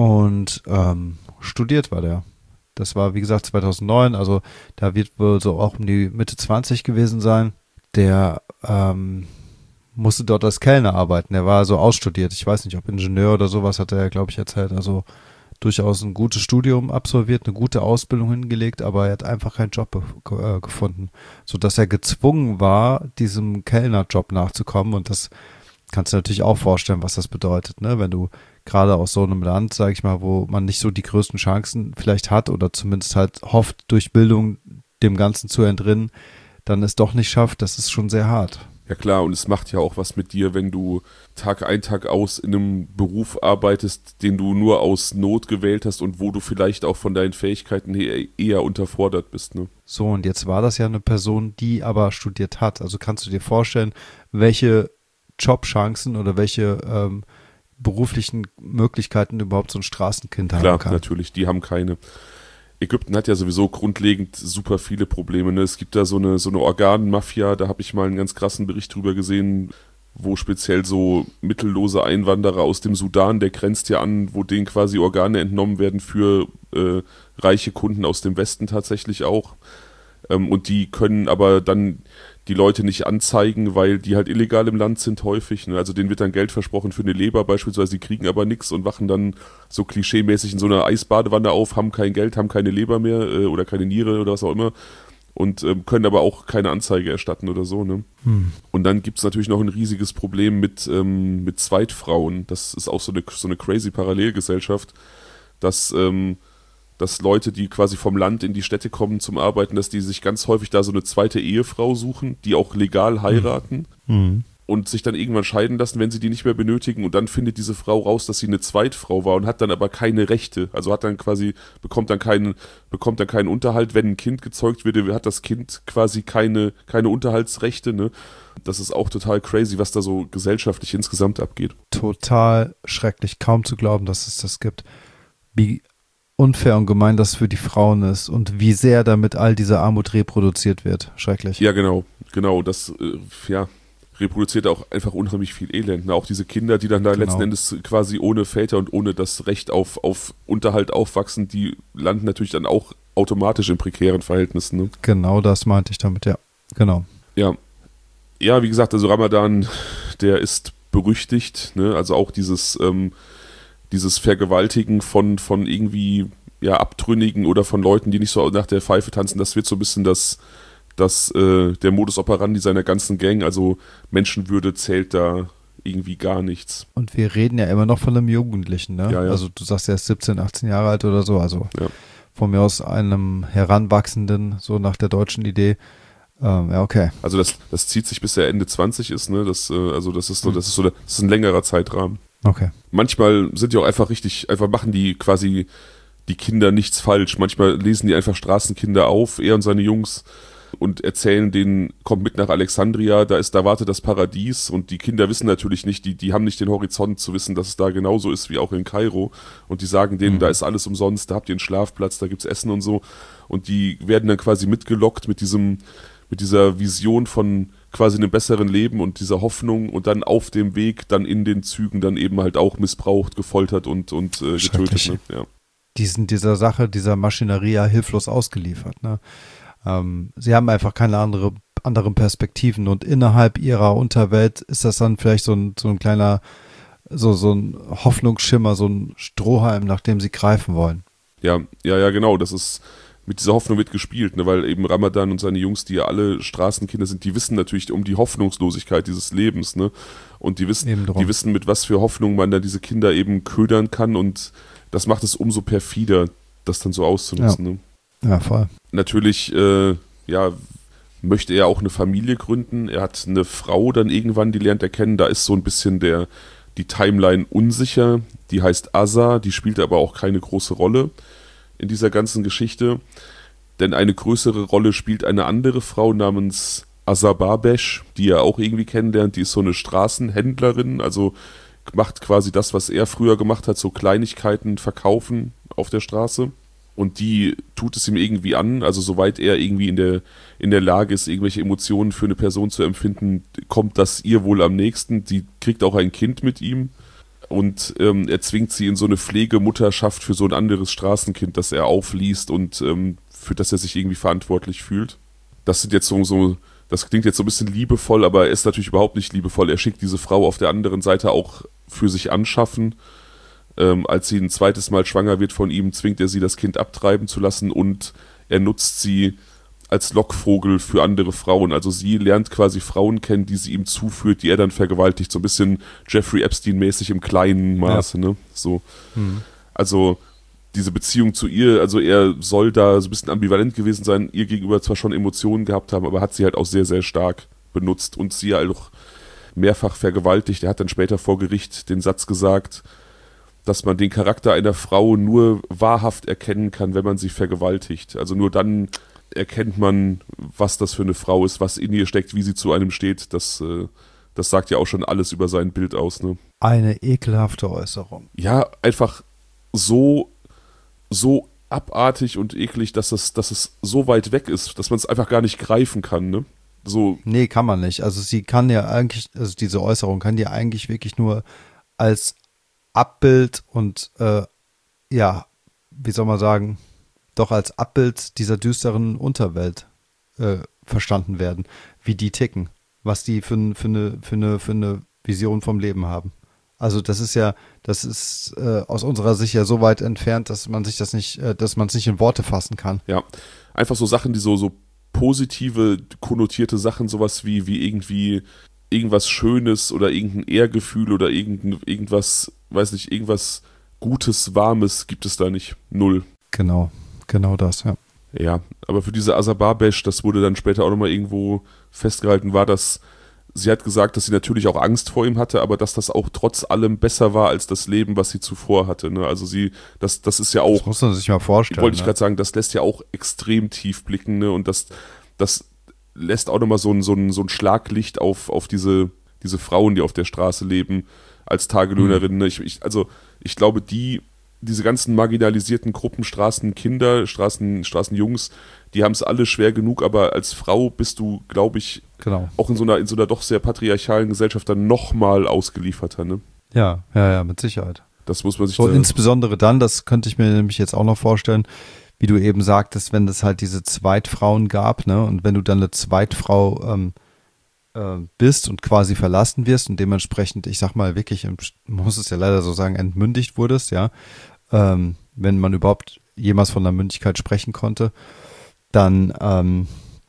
und ähm, studiert war der. Das war, wie gesagt, zweitausendneun, also da wird wohl so auch um die Mitte zwanzig gewesen sein. Der ähm, musste dort als Kellner arbeiten. Der war so ausstudiert. Ich weiß nicht, ob Ingenieur oder sowas, hat er, glaube ich, erzählt. Also durchaus ein gutes Studium absolviert, eine gute Ausbildung hingelegt, aber er hat einfach keinen Job be- äh, gefunden, sodass er gezwungen war, diesem Kellnerjob nachzukommen. Und das kannst du natürlich auch vorstellen, was das bedeutet, ne? Wenn du gerade aus so einem Land, sag ich mal, wo man nicht so die größten Chancen vielleicht hat oder zumindest halt hofft, durch Bildung dem Ganzen zu entrinnen, dann es doch nicht schafft, das ist schon sehr hart. Ja klar, und es macht ja auch was mit dir, wenn du Tag ein, Tag aus in einem Beruf arbeitest, den du nur aus Not gewählt hast und wo du vielleicht auch von deinen Fähigkeiten her eher unterfordert bist. Ne? So, und jetzt war das ja eine Person, die aber studiert hat. Also kannst du dir vorstellen, welche Jobchancen oder welche ähm, beruflichen Möglichkeiten überhaupt so ein Straßenkind haben Klar, kann. natürlich, die haben keine. Ägypten hat ja sowieso grundlegend super viele Probleme. Ne? Es gibt da so eine, so eine Organmafia, da habe ich mal einen ganz krassen Bericht drüber gesehen, wo speziell so mittellose Einwanderer aus dem Sudan, der grenzt ja an, wo denen quasi Organe entnommen werden für äh, reiche Kunden aus dem Westen tatsächlich auch. Ähm, und die können aber dann die Leute nicht anzeigen, weil die halt illegal im Land sind häufig. Ne? Also denen wird dann Geld versprochen für eine Leber beispielsweise, die kriegen aber nichts und wachen dann so klischeemäßig in so einer Eisbadewanne auf, haben kein Geld, haben keine Leber mehr äh, oder keine Niere oder was auch immer und ähm, können aber auch keine Anzeige erstatten oder so. Ne? Hm. Und dann gibt es natürlich noch ein riesiges Problem mit, ähm, mit Zweitfrauen. Das ist auch so eine, so eine crazy Parallelgesellschaft, dass ähm, dass Leute, die quasi vom Land in die Städte kommen zum Arbeiten, dass die sich ganz häufig da so eine zweite Ehefrau suchen, die auch legal heiraten mhm. und sich dann irgendwann scheiden lassen, wenn sie die nicht mehr benötigen. Und dann findet diese Frau raus, dass sie eine Zweitfrau war und hat dann aber keine Rechte. Also hat dann quasi, bekommt dann keinen, bekommt dann keinen Unterhalt. Wenn ein Kind gezeugt wird, hat das Kind quasi keine, keine Unterhaltsrechte, ne? Das ist auch total crazy, was da so gesellschaftlich insgesamt abgeht. Total schrecklich, kaum zu glauben, dass es das gibt. Wie unfair und gemein das für die Frauen ist und wie sehr damit all diese Armut reproduziert wird. Schrecklich. Ja, genau. Genau, das äh, ja, reproduziert auch einfach unheimlich viel Elend. Ne? Auch diese Kinder, die dann da genau. letzten Endes quasi ohne Väter und ohne das Recht auf, auf Unterhalt aufwachsen, die landen natürlich dann auch automatisch in prekären Verhältnissen. Ne? Genau das meinte ich damit, ja. Genau. Ja. Ja, wie gesagt, also Ramadan, der ist berüchtigt, ne? Also auch dieses ähm, dieses Vergewaltigen von, von irgendwie ja, Abtrünnigen oder von Leuten, die nicht so nach der Pfeife tanzen, das wird so ein bisschen das, das, äh, der Modus operandi seiner ganzen Gang. Also Menschenwürde zählt da irgendwie gar nichts. Und wir reden ja immer noch von einem Jugendlichen, ne? Ja, ja. Also du sagst, er ist siebzehn, achtzehn Jahre alt oder so, also ja. von mir aus einem Heranwachsenden, so nach der deutschen Idee. Ähm, ja, okay. Also das, das zieht sich bis er Ende zwanzig ist, ne? Das, äh, also das ist so, das ist so, das ist ein längerer Zeitrahmen. Okay. Manchmal sind die auch einfach richtig, einfach machen die quasi die Kinder nichts falsch. Manchmal lesen die einfach Straßenkinder auf, er und seine Jungs, und erzählen denen, kommt mit nach Alexandria, da ist, da wartet das Paradies, und die Kinder wissen natürlich nicht, die, die haben nicht den Horizont zu wissen, dass es da genauso ist wie auch in Kairo, und die sagen denen, mhm. da ist alles umsonst, da habt ihr einen Schlafplatz, da gibt's Essen und so, und die werden dann quasi mitgelockt mit diesem, mit dieser Vision von quasi einem besseren Leben und dieser Hoffnung, und dann auf dem Weg, dann in den Zügen dann eben halt auch missbraucht, gefoltert und, und äh, getötet. Ne? Ja. Die sind dieser Sache, dieser Maschinerie ja hilflos ausgeliefert. Ne? Ähm, sie haben einfach keine andere, anderen Perspektiven, und innerhalb ihrer Unterwelt ist das dann vielleicht so ein, so ein kleiner, so, so ein Hoffnungsschimmer, so ein Strohhalm, nach dem sie greifen wollen. Ja, ja, ja, genau, das ist, mit dieser Hoffnung wird gespielt, ne, weil eben Ramadan und seine Jungs, die ja alle Straßenkinder sind, die wissen natürlich um die Hoffnungslosigkeit dieses Lebens, ne, und die wissen, die wissen, mit was für Hoffnung man da diese Kinder eben ködern kann, und das macht es umso perfider, das dann so auszunutzen. Ja, ne. Ja, voll. Natürlich, äh, ja, möchte er auch eine Familie gründen, er hat eine Frau dann irgendwann, die lernt er kennen, da ist so ein bisschen der, die Timeline unsicher, die heißt Asa, die spielt aber auch keine große Rolle in dieser ganzen Geschichte, denn eine größere Rolle spielt eine andere Frau namens Asa Babesh, die er auch irgendwie kennenlernt, die ist so eine Straßenhändlerin, also macht quasi das, was er früher gemacht hat, so Kleinigkeiten verkaufen auf der Straße, und die tut es ihm irgendwie an, also soweit er irgendwie in der, in der Lage ist, irgendwelche Emotionen für eine Person zu empfinden, kommt das ihr wohl am nächsten, die kriegt auch ein Kind mit ihm. Und ähm, er zwingt sie in so eine Pflegemutterschaft für so ein anderes Straßenkind, das er aufliest und ähm, für das er sich irgendwie verantwortlich fühlt. Das sind jetzt so, so, das klingt jetzt so ein bisschen liebevoll, aber er ist natürlich überhaupt nicht liebevoll. Er schickt diese Frau auf der anderen Seite auch für sich anschaffen. Ähm, als sie ein zweites Mal schwanger wird von ihm, zwingt er sie, das Kind abtreiben zu lassen, und er nutzt sie als Lockvogel für andere Frauen. Also sie lernt quasi Frauen kennen, die sie ihm zuführt, die er dann vergewaltigt. So ein bisschen Jeffrey Epstein-mäßig im kleinen Maße. Ja. Ne? So. Mhm. Also diese Beziehung zu ihr, also er soll da so ein bisschen ambivalent gewesen sein, ihr gegenüber zwar schon Emotionen gehabt haben, aber hat sie halt auch sehr, sehr stark benutzt und sie halt auch mehrfach vergewaltigt. Er hat dann später vor Gericht den Satz gesagt, dass man den Charakter einer Frau nur wahrhaft erkennen kann, wenn man sie vergewaltigt. Also nur dann erkennt man, was das für eine Frau ist, was in ihr steckt, wie sie zu einem steht. Das, äh, das sagt ja auch schon alles über sein Bild aus. Ne? Eine ekelhafte Äußerung. Ja, einfach so, so abartig und eklig, dass es, dass es so weit weg ist, dass man es einfach gar nicht greifen kann. Ne? So. Nee, kann man nicht. Also sie kann ja eigentlich, also diese Äußerung kann ja eigentlich wirklich nur als Abbild und äh, ja, wie soll man sagen, doch als Abbild dieser düsteren Unterwelt äh, verstanden werden, wie die ticken, was die für, für, eine, für, eine, für eine Vision vom Leben haben. Also das ist ja, das ist äh, aus unserer Sicht ja so weit entfernt, dass man sich das nicht, äh, dass man es nicht in Worte fassen kann. Ja, einfach so Sachen, die so, so positive, konnotierte Sachen, sowas wie, wie irgendwie irgendwas Schönes oder irgendein Ehrgefühl oder irgendein, irgendwas, weiß nicht, irgendwas Gutes, Warmes gibt es da nicht. Null. Genau, genau das, ja. Ja, aber für diese Asabarbesh, das wurde dann später auch nochmal irgendwo festgehalten, war das, sie hat gesagt, dass sie natürlich auch Angst vor ihm hatte, aber dass das auch trotz allem besser war als das Leben, was sie zuvor hatte. Ne? Also sie, das, das ist ja auch. Das muss man sich mal vorstellen. Wollte ich ne? gerade sagen, das lässt ja auch extrem tief blicken, ne? Und das, das lässt auch nochmal so ein, so ein, so ein Schlaglicht auf, auf diese, diese Frauen, die auf der Straße leben, als Tagelöhnerinnen. Ne? Ich, ich, also ich glaube, die, diese ganzen marginalisierten Gruppen, Straßenkinder, Straßen, Straßenjungs, die haben es alle schwer genug, aber als Frau bist du, glaube ich, genau. auch in so einer, in so einer doch sehr patriarchalen Gesellschaft dann nochmal ausgelieferter. Ne? Ja, ja, ja, mit Sicherheit. Das muss man sich so da insbesondere dann, das könnte ich mir nämlich jetzt auch noch vorstellen, wie du eben sagtest, wenn es halt diese Zweitfrauen gab, ne, und wenn du dann eine Zweitfrau ähm, äh, bist und quasi verlassen wirst und dementsprechend, ich sag mal wirklich, man muss es ja leider so sagen, entmündigt wurdest, ja, ähm, wenn man überhaupt jemals von der Mündigkeit sprechen konnte, dann ähm,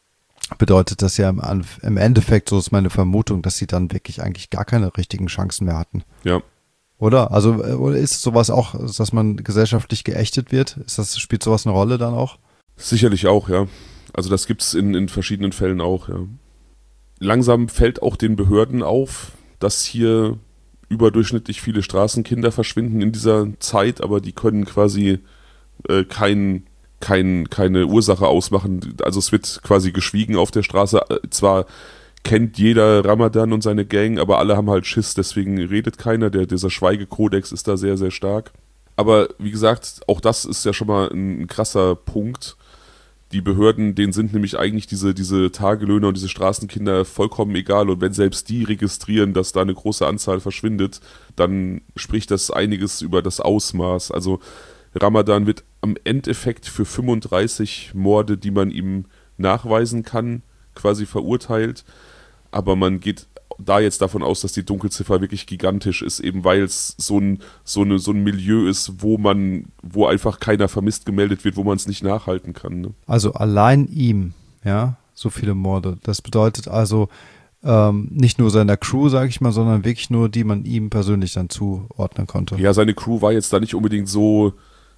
bedeutet das ja im, im Endeffekt, so ist meine Vermutung, dass sie dann wirklich eigentlich gar keine richtigen Chancen mehr hatten. Ja. Oder? Also oder ist sowas auch, dass man gesellschaftlich geächtet wird? Ist das, spielt sowas eine Rolle dann auch? Sicherlich auch, ja. Also das gibt es in, in verschiedenen Fällen auch, ja. Langsam fällt auch den Behörden auf, dass hier überdurchschnittlich viele Straßenkinder verschwinden in dieser Zeit, aber die können quasi äh, kein, kein, keine Ursache ausmachen. Also es wird quasi geschwiegen auf der Straße. Zwar kennt jeder Ramadan und seine Gang, aber alle haben halt Schiss, deswegen redet keiner. Der, dieser Schweigekodex ist da sehr, sehr stark. Aber wie gesagt, auch das ist ja schon mal ein, ein krasser Punkt. Die Behörden, denen sind nämlich eigentlich diese, diese Tagelöhner und diese Straßenkinder vollkommen egal. Und wenn selbst die registrieren, dass da eine große Anzahl verschwindet, dann spricht das einiges über das Ausmaß. Also Ramadan wird am Endeffekt für fünfunddreißig Morde, die man ihm nachweisen kann, quasi verurteilt. Aber man geht da jetzt davon aus, dass die Dunkelziffer wirklich gigantisch ist, eben weil es so ein, so eine, so ein Milieu ist, wo man, wo einfach keiner vermisst gemeldet wird, wo man es nicht nachhalten kann. Ne? Also allein ihm, ja, so viele Morde. Das bedeutet also ähm, nicht nur seiner Crew, sage ich mal, sondern wirklich nur, die man ihm persönlich dann zuordnen konnte. Ja, seine Crew war jetzt da nicht unbedingt so,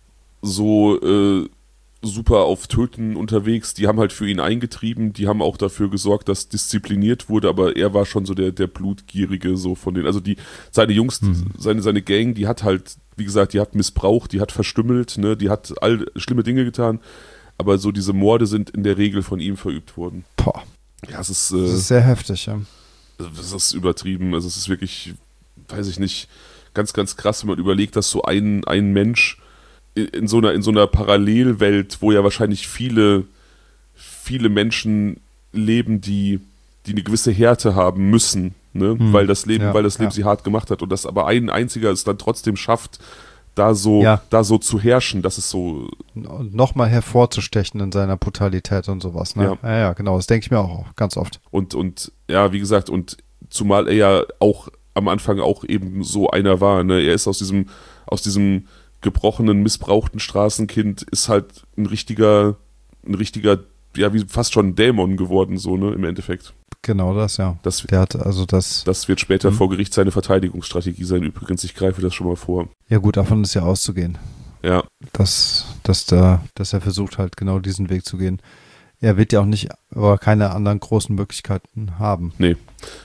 so äh, super auf Töten unterwegs, die haben halt für ihn eingetrieben, die haben auch dafür gesorgt, dass diszipliniert wurde, aber er war schon so der, der Blutgierige so von denen, also die, seine Jungs, mhm. seine, seine Gang, die hat halt, wie gesagt, die hat missbraucht, die hat verstümmelt, ne, die hat all schlimme Dinge getan, aber so diese Morde sind in der Regel von ihm verübt worden. Boah. Ja, es ist, äh, das ist sehr heftig, ja. Das ist übertrieben, also es ist wirklich, weiß ich nicht, ganz, ganz krass, wenn man überlegt, dass so ein, ein Mensch in so einer, in so einer Parallelwelt, wo ja wahrscheinlich viele, viele Menschen leben, die, die eine gewisse Härte haben müssen, ne? Hm, weil das Leben, ja, weil das Leben ja. sie hart gemacht hat und dass aber ein einziger es dann trotzdem schafft, da so, ja. da so zu herrschen, das ist so. Und nochmal hervorzustechen in seiner Brutalität und sowas, ne? Ja, ja, ja genau, das denke ich mir auch ganz oft. Und, und, ja, wie gesagt, und zumal er ja auch am Anfang auch eben so einer war, ne? Er ist aus diesem, aus diesem gebrochenen, missbrauchten Straßenkind ist halt ein richtiger, ein richtiger, ja, wie fast schon ein Dämon geworden, so, ne, im Endeffekt. Genau das, ja. Das, Der hat also das. Das wird später mhm. vor Gericht seine Verteidigungsstrategie sein, übrigens. Ich greife das schon mal vor. Ja, gut, davon ist ja auszugehen. Ja. Dass, dass, da, dass er versucht halt genau diesen Weg zu gehen. Er wird ja auch nicht, aber keine anderen großen Möglichkeiten haben. Nee.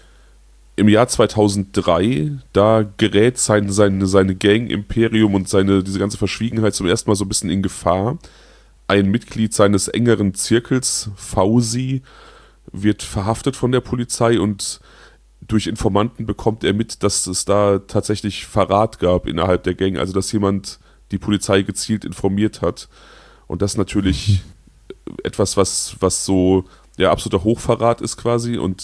Im Jahr zweitausenddrei, da gerät sein, seine, seine Gang, Imperium und seine, diese ganze Verschwiegenheit zum ersten Mal so ein bisschen in Gefahr. Ein Mitglied seines engeren Zirkels, Fauzi, wird verhaftet von der Polizei und durch Informanten bekommt er mit, dass es da tatsächlich Verrat gab innerhalb der Gang, also dass jemand die Polizei gezielt informiert hat. Und das natürlich mhm. etwas, was, was so der absolute Hochverrat ist quasi, und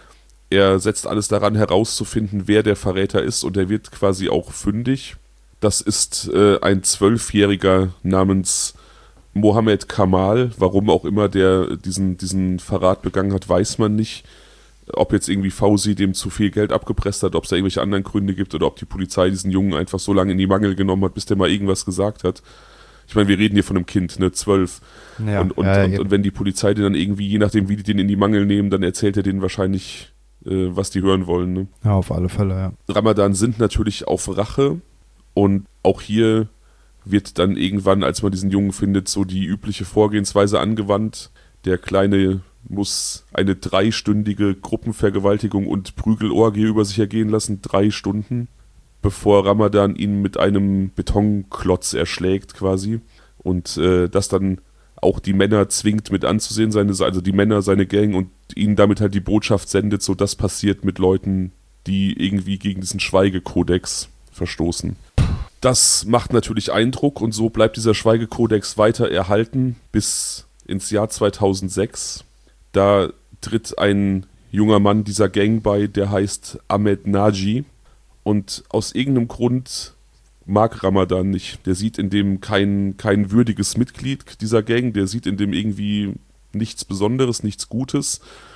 er setzt alles daran herauszufinden, wer der Verräter ist, und er wird quasi auch fündig. Das ist äh, ein Zwölfjähriger namens Mohammed Kamal, warum auch immer der diesen, diesen Verrat begangen hat, weiß man nicht. Ob jetzt irgendwie Fauzi dem zu viel Geld abgepresst hat, ob es da irgendwelche anderen Gründe gibt oder ob die Polizei diesen Jungen einfach so lange in die Mangel genommen hat, bis der mal irgendwas gesagt hat. Ich meine, wir reden hier von einem Kind, ne, zwölf. Ja, und, und, ja, und, und wenn die Polizei den dann irgendwie, je nachdem wie die den in die Mangel nehmen, dann erzählt er denen wahrscheinlich, äh, was die hören wollen. Ne? Ja, auf alle Fälle, ja. Ramadan sind natürlich auf Rache und auch hier wird dann irgendwann, als man diesen Jungen findet, so die übliche Vorgehensweise angewandt. Der Kleine muss eine dreistündige Gruppenvergewaltigung und Prügelorgie über sich ergehen lassen, drei Stunden, bevor Ramadan ihn mit einem Betonklotz erschlägt quasi und äh, das dann auch die Männer zwingt mit anzusehen, seine, also die Männer, seine Gang, und ihnen damit halt die Botschaft sendet, so das passiert mit Leuten, die irgendwie gegen diesen Schweigekodex verstoßen. Das macht natürlich Eindruck und so bleibt dieser Schweigekodex weiter erhalten bis ins Jahr zweitausendsechs. Da tritt ein junger Mann dieser Gang bei, der heißt Ahmed Naji, und aus irgendeinem Grund mag Ramadan nicht. Der sieht in dem kein, kein würdiges Mitglied dieser Gang, der sieht in dem irgendwie nichts Besonderes, nichts Gutes,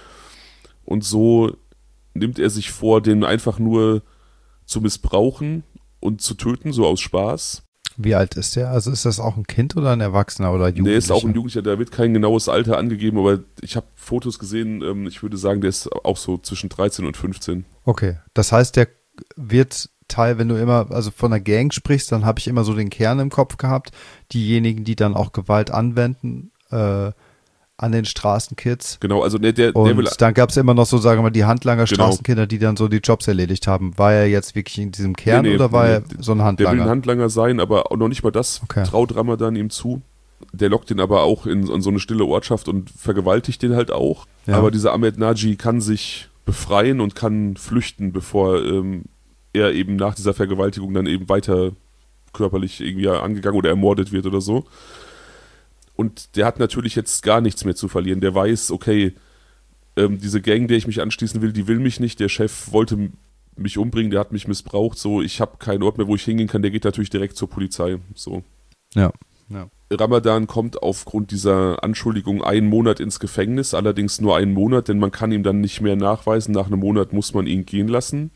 und so nimmt er sich vor, den einfach nur zu missbrauchen und zu töten, so aus Spaß. Wie alt ist der? Also ist das auch ein Kind oder ein Erwachsener oder Jugendlicher? Der ist auch ein Jugendlicher, da wird kein genaues Alter angegeben, aber ich habe Fotos gesehen, ähm, ich würde sagen, der ist auch so zwischen dreizehn und fünfzehn. Okay, das heißt, der wird Teil, wenn du immer, also von der Gang sprichst, dann habe ich immer so den Kern im Kopf gehabt, diejenigen, die dann auch Gewalt anwenden, äh, an den Straßenkids. Genau, also der, der, und der will, dann gab es immer noch so, sagen wir mal, die Handlanger, Genau. Straßenkinder, die dann so die Jobs erledigt haben. War er jetzt wirklich in diesem Kern Nee, nee, oder war nee, er nee. so ein der Handlanger? will ein Handlanger sein, aber auch noch nicht mal das Okay. traut Ramadan ihm zu. Der lockt ihn aber auch in, in so eine stille Ortschaft und vergewaltigt den halt auch. Ja. Aber dieser Ahmed Naji kann sich befreien und kann flüchten, bevor ähm, er eben nach dieser Vergewaltigung dann eben weiter körperlich irgendwie angegangen oder ermordet wird oder so. Und der hat natürlich jetzt gar nichts mehr zu verlieren. Der weiß, okay, ähm, diese Gang, der ich mich anschließen will, die will mich nicht. Der Chef wollte m- mich umbringen, der hat mich missbraucht. So, ich habe keinen Ort mehr, wo ich hingehen kann. Der geht natürlich direkt zur Polizei. So. Ja. ja. Ramadan kommt aufgrund dieser Anschuldigung einen Monat ins Gefängnis, allerdings nur einen Monat, denn man kann ihm dann nicht mehr nachweisen. Nach einem Monat muss man ihn gehen lassen.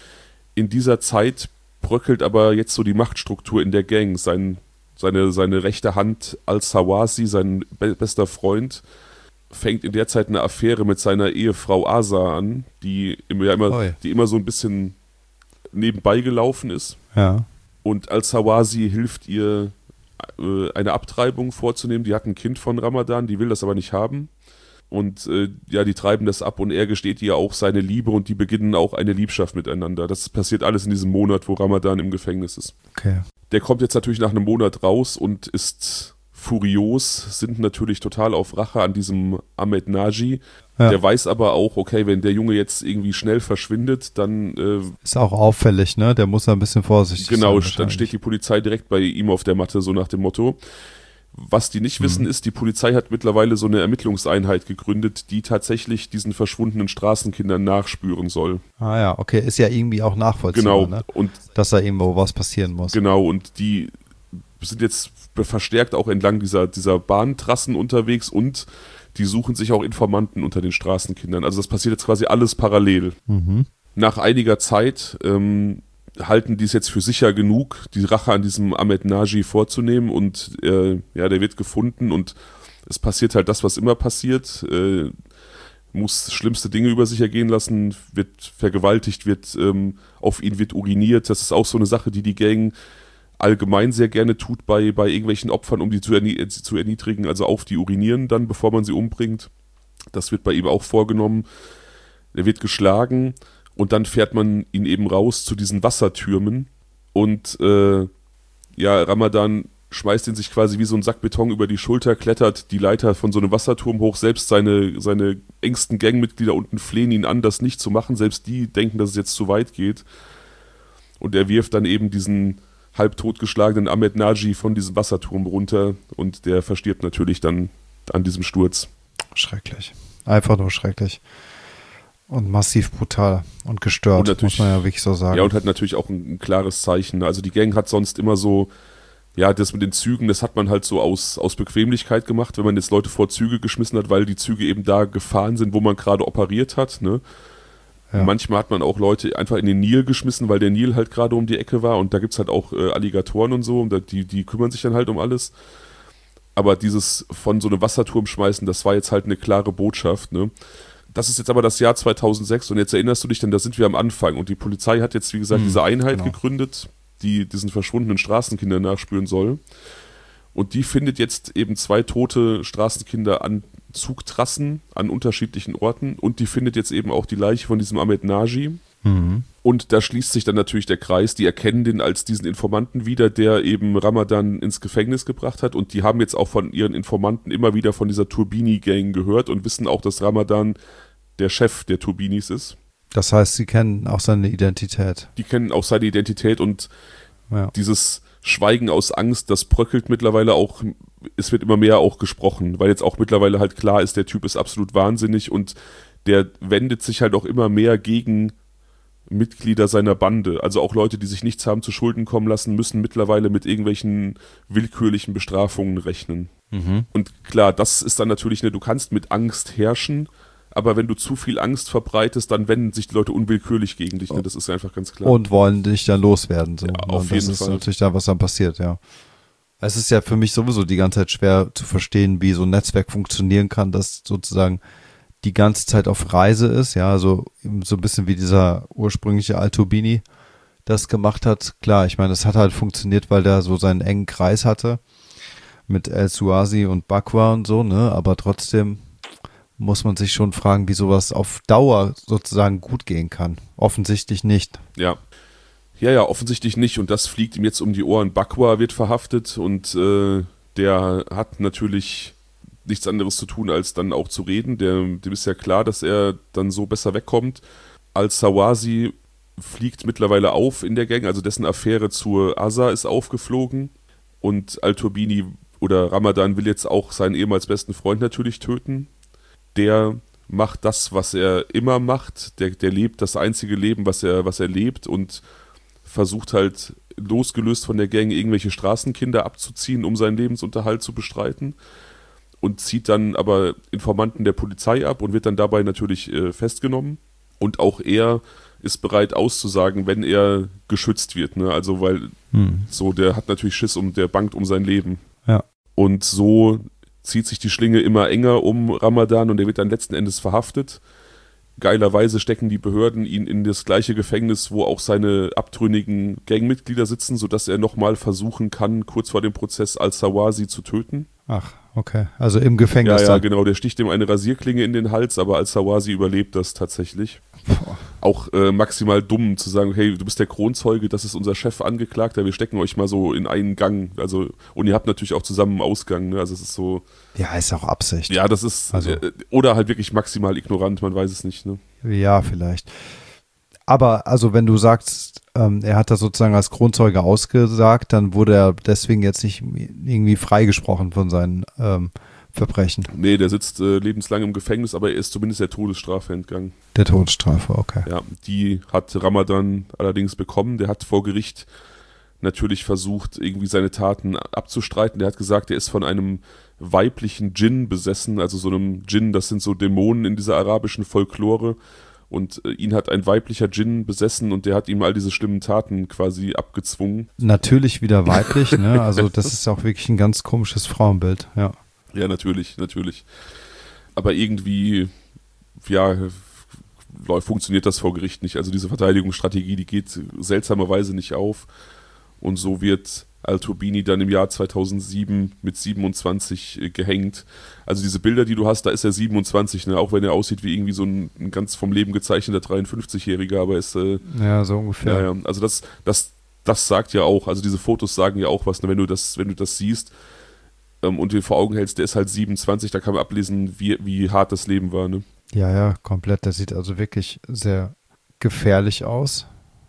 In dieser Zeit bröckelt aber jetzt so die Machtstruktur in der Gang. Sein Seine, seine rechte Hand Al-Sawasi, sein be- bester Freund, fängt in der Zeit eine Affäre mit seiner Ehefrau Asa an, die immer, ja immer, Oi. die immer so ein bisschen nebenbei gelaufen ist. Ja. Und Al-Sawasi hilft ihr, äh, eine Abtreibung vorzunehmen. Die hat ein Kind von Ramadan, die will das aber nicht haben. Und äh, ja, die treiben das ab und er gesteht ihr auch seine Liebe und die beginnen auch eine Liebschaft miteinander. Das passiert alles in diesem Monat, wo Ramadan im Gefängnis ist. Okay. Der kommt jetzt natürlich nach einem Monat raus und ist furios, sind natürlich total auf Rache an diesem Ahmed Naji. Ja. Der weiß aber auch, okay, wenn der Junge jetzt irgendwie schnell verschwindet, dann äh, Ist auch auffällig, ne? Der muss da ein bisschen vorsichtig genau, sein. dann steht die Polizei direkt bei ihm auf der Matte, so nach dem Motto. Was die nicht wissen, ist, die Polizei hat mittlerweile so eine Ermittlungseinheit gegründet, die tatsächlich diesen verschwundenen Straßenkindern nachspüren soll. Ah ja, okay, ist ja irgendwie auch nachvollziehbar, Genau, ne? und Dass da irgendwo was passieren muss. Genau, und die sind jetzt verstärkt auch entlang dieser, dieser Bahntrassen unterwegs und die suchen sich auch Informanten unter den Straßenkindern. Also das passiert jetzt quasi alles parallel. Mhm. Nach einiger Zeit ähm, halten die es jetzt für sicher genug, die Rache an diesem Ahmed Naji vorzunehmen und äh, ja, der wird gefunden und es passiert halt das, was immer passiert. Äh, muss schlimmste Dinge über sich ergehen lassen, wird vergewaltigt, wird ähm, auf ihn wird uriniert. Das ist auch so eine Sache, die die Gang allgemein sehr gerne tut bei, bei irgendwelchen Opfern, um die zu, erni- zu erniedrigen, also auf die urinieren dann, bevor man sie umbringt. Das wird bei ihm auch vorgenommen. Er wird geschlagen und dann fährt man ihn eben raus zu diesen Wassertürmen und äh, ja, Ramadan schmeißt ihn sich quasi wie so ein Sack Beton über die Schulter, klettert die Leiter von so einem Wasserturm hoch. Selbst seine, seine engsten Gangmitglieder unten flehen ihn an, das nicht zu machen. Selbst die denken, dass es jetzt zu weit geht. Und er wirft dann eben diesen halb totgeschlagenen Ahmed Naji von diesem Wasserturm runter und der verstirbt natürlich dann an diesem Sturz. Schrecklich. Einfach nur schrecklich. Und massiv brutal und gestört, Und natürlich- muss man ja wirklich so sagen. Ja, und hat natürlich auch ein, ein klares Zeichen. Also die Gang hat sonst immer so Ja, das mit den Zügen, das hat man halt so aus, aus Bequemlichkeit gemacht, wenn man jetzt Leute vor Züge geschmissen hat, weil die Züge eben da gefahren sind, wo man gerade operiert hat, ne? Ja. Manchmal hat man auch Leute einfach in den Nil geschmissen, weil der Nil halt gerade um die Ecke war und da gibt es halt auch äh, Alligatoren und so, und die, die kümmern sich dann halt um alles. Aber dieses von so einem Wasserturm schmeißen, das war jetzt halt eine klare Botschaft, ne? Das ist jetzt aber das Jahr zweitausendsechs und jetzt erinnerst du dich, denn da sind wir am Anfang und die Polizei hat jetzt, wie gesagt, hm, diese Einheit genau. gegründet, die diesen verschwundenen Straßenkinder nachspüren soll. Und die findet jetzt eben zwei tote Straßenkinder an Zugtrassen an unterschiedlichen Orten und die findet jetzt eben auch die Leiche von diesem Ahmed Naji. Mhm. Und da schließt sich dann natürlich der Kreis, die erkennen den als diesen Informanten wieder, der eben Ramadan ins Gefängnis gebracht hat und die haben jetzt auch von ihren Informanten immer wieder von dieser Turbini-Gang gehört und wissen auch, dass Ramadan der Chef der Turbinis ist. Das heißt, sie kennen auch seine Identität. Die kennen auch seine Identität und ja. dieses Schweigen aus Angst, das bröckelt mittlerweile auch, es wird immer mehr auch gesprochen, weil jetzt auch mittlerweile halt klar ist, der Typ ist absolut wahnsinnig und der wendet sich halt auch immer mehr gegen Mitglieder seiner Bande. Also auch Leute, die sich nichts haben zu Schulden kommen lassen, müssen mittlerweile mit irgendwelchen willkürlichen Bestrafungen rechnen. Mhm. Und klar, das ist dann natürlich, ne, du kannst mit Angst herrschen, aber wenn du zu viel Angst verbreitest, dann wenden sich die Leute unwillkürlich gegen dich. Ne? Das ist einfach ganz klar. Und wollen dich dann loswerden. So. Ja, auf das jeden ist Fall. natürlich da, was dann passiert, ja. Es ist ja für mich sowieso die ganze Zeit schwer zu verstehen, wie so ein Netzwerk funktionieren kann, das sozusagen die ganze Zeit auf Reise ist. Ja, also so ein bisschen wie dieser ursprüngliche Al-Turbini das gemacht hat. Klar, ich meine, das hat halt funktioniert, weil der so seinen engen Kreis hatte mit El-Suazi und Bakwa und so, ne, aber trotzdem muss man sich schon fragen, wie sowas auf Dauer sozusagen gut gehen kann. Offensichtlich nicht. Ja, ja, ja, offensichtlich nicht. Und das fliegt ihm jetzt um die Ohren. Bakwa wird verhaftet und äh, der hat natürlich nichts anderes zu tun, als dann auch zu reden. Der, dem ist ja klar, dass er dann so besser wegkommt. Al-Sawazi fliegt mittlerweile auf in der Gang, also dessen Affäre zur Asa ist aufgeflogen. Und Al-Turbini oder Ramadan will jetzt auch seinen ehemals besten Freund natürlich töten. Der macht das, was er immer macht, der, der lebt das einzige Leben, was er, was er lebt und versucht halt losgelöst von der Gang irgendwelche Straßenkinder abzuziehen, um seinen Lebensunterhalt zu bestreiten und zieht dann aber Informanten der Polizei ab und wird dann dabei natürlich äh, festgenommen und auch er ist bereit auszusagen, wenn er geschützt wird, ne? Also weil hm. so, der hat natürlich Schiss um, der bangt um sein Leben. Ja. Und so zieht sich die Schlinge immer enger um Ramadan und er wird dann letzten Endes verhaftet. Geilerweise stecken die Behörden ihn in das gleiche Gefängnis, wo auch seine abtrünnigen Gangmitglieder sitzen, sodass er nochmal versuchen kann, kurz vor dem Prozess Al-Sawazi zu töten. Ach, okay. Also im Gefängnis. Ja, ja, dann. genau. Der sticht ihm eine Rasierklinge in den Hals, aber Al-Sawazi überlebt das tatsächlich. Boah. Auch äh, maximal dumm zu sagen, hey, du bist der Kronzeuge, das ist unser Chef Angeklagter, wir stecken euch mal so in einen Gang. Also, und ihr habt natürlich auch zusammen einen Ausgang, ne? Also es ist so. Ja, ist auch Absicht. Ja, das ist. Also, äh, oder halt wirklich maximal ignorant, man weiß es nicht, ne? Ja, vielleicht. Aber also wenn du sagst, ähm, er hat das sozusagen als Kronzeuge ausgesagt, dann wurde er deswegen jetzt nicht irgendwie freigesprochen von seinen ähm, Verbrechen. Nee, der sitzt äh, lebenslang im Gefängnis, aber er ist zumindest der Todesstrafe entgangen. Der Todesstrafe, okay. Ja, die hat Ramadan allerdings bekommen. Der hat vor Gericht natürlich versucht, irgendwie seine Taten abzustreiten. Der hat gesagt, er ist von einem weiblichen Djinn besessen, also so einem Djinn, das sind so Dämonen in dieser arabischen Folklore. Und äh, ihn hat ein weiblicher Djinn besessen und der hat ihm all diese schlimmen Taten quasi abgezwungen. Natürlich wieder weiblich, ne? Also das ist auch wirklich ein ganz komisches Frauenbild, ja. Ja, natürlich, natürlich. Aber irgendwie, ja, funktioniert das vor Gericht nicht. Also diese Verteidigungsstrategie, die geht seltsamerweise nicht auf. Und so wird Al-Turbini dann im Jahr zweitausendsieben mit siebenundzwanzig äh, gehängt. Also diese Bilder, die du hast, da ist er siebenundzwanzig, ne? Auch wenn er aussieht wie irgendwie so ein, ein ganz vom Leben gezeichneter dreiundfünfzigjähriger, aber ist äh, ja, so ungefähr. Ja, ja. Also das, das, das sagt ja auch, also diese Fotos sagen ja auch was, ne? Wenn du das, wenn du das siehst ähm, und dir vor Augen hältst, der ist halt siebenundzwanzig, da kann man ablesen, wie, wie hart das Leben war, ne? Ja, ja, komplett. Das sieht also wirklich sehr gefährlich aus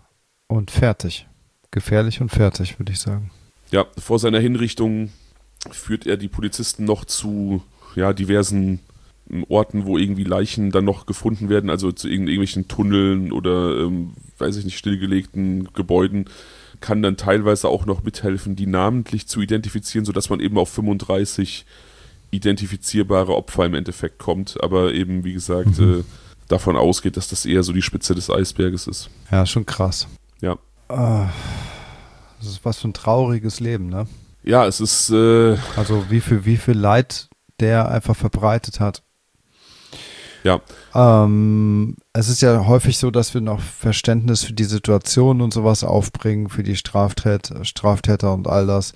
und fertig. Gefährlich und fertig, würde ich sagen. Ja, vor seiner Hinrichtung führt er die Polizisten noch zu ja, diversen Orten, wo irgendwie Leichen dann noch gefunden werden, also zu irgendwelchen Tunneln oder, ähm, weiß ich nicht, stillgelegten Gebäuden. kann dann teilweise auch noch mithelfen, die namentlich zu identifizieren, sodass man eben auf fünfunddreißig identifizierbare Opfer im Endeffekt kommt, aber eben, wie gesagt, mhm. äh, davon ausgeht, dass das eher so die Spitze des Eisberges ist. Ja, schon krass. Ja. Ah, das ist was für ein trauriges Leben, ne? Ja, es ist äh, also wie viel, wie viel Leid der einfach verbreitet hat. Ja. Ähm, es ist ja häufig so, dass wir noch Verständnis für die Situation und sowas aufbringen, für die Straftäter, Straftäter und all das.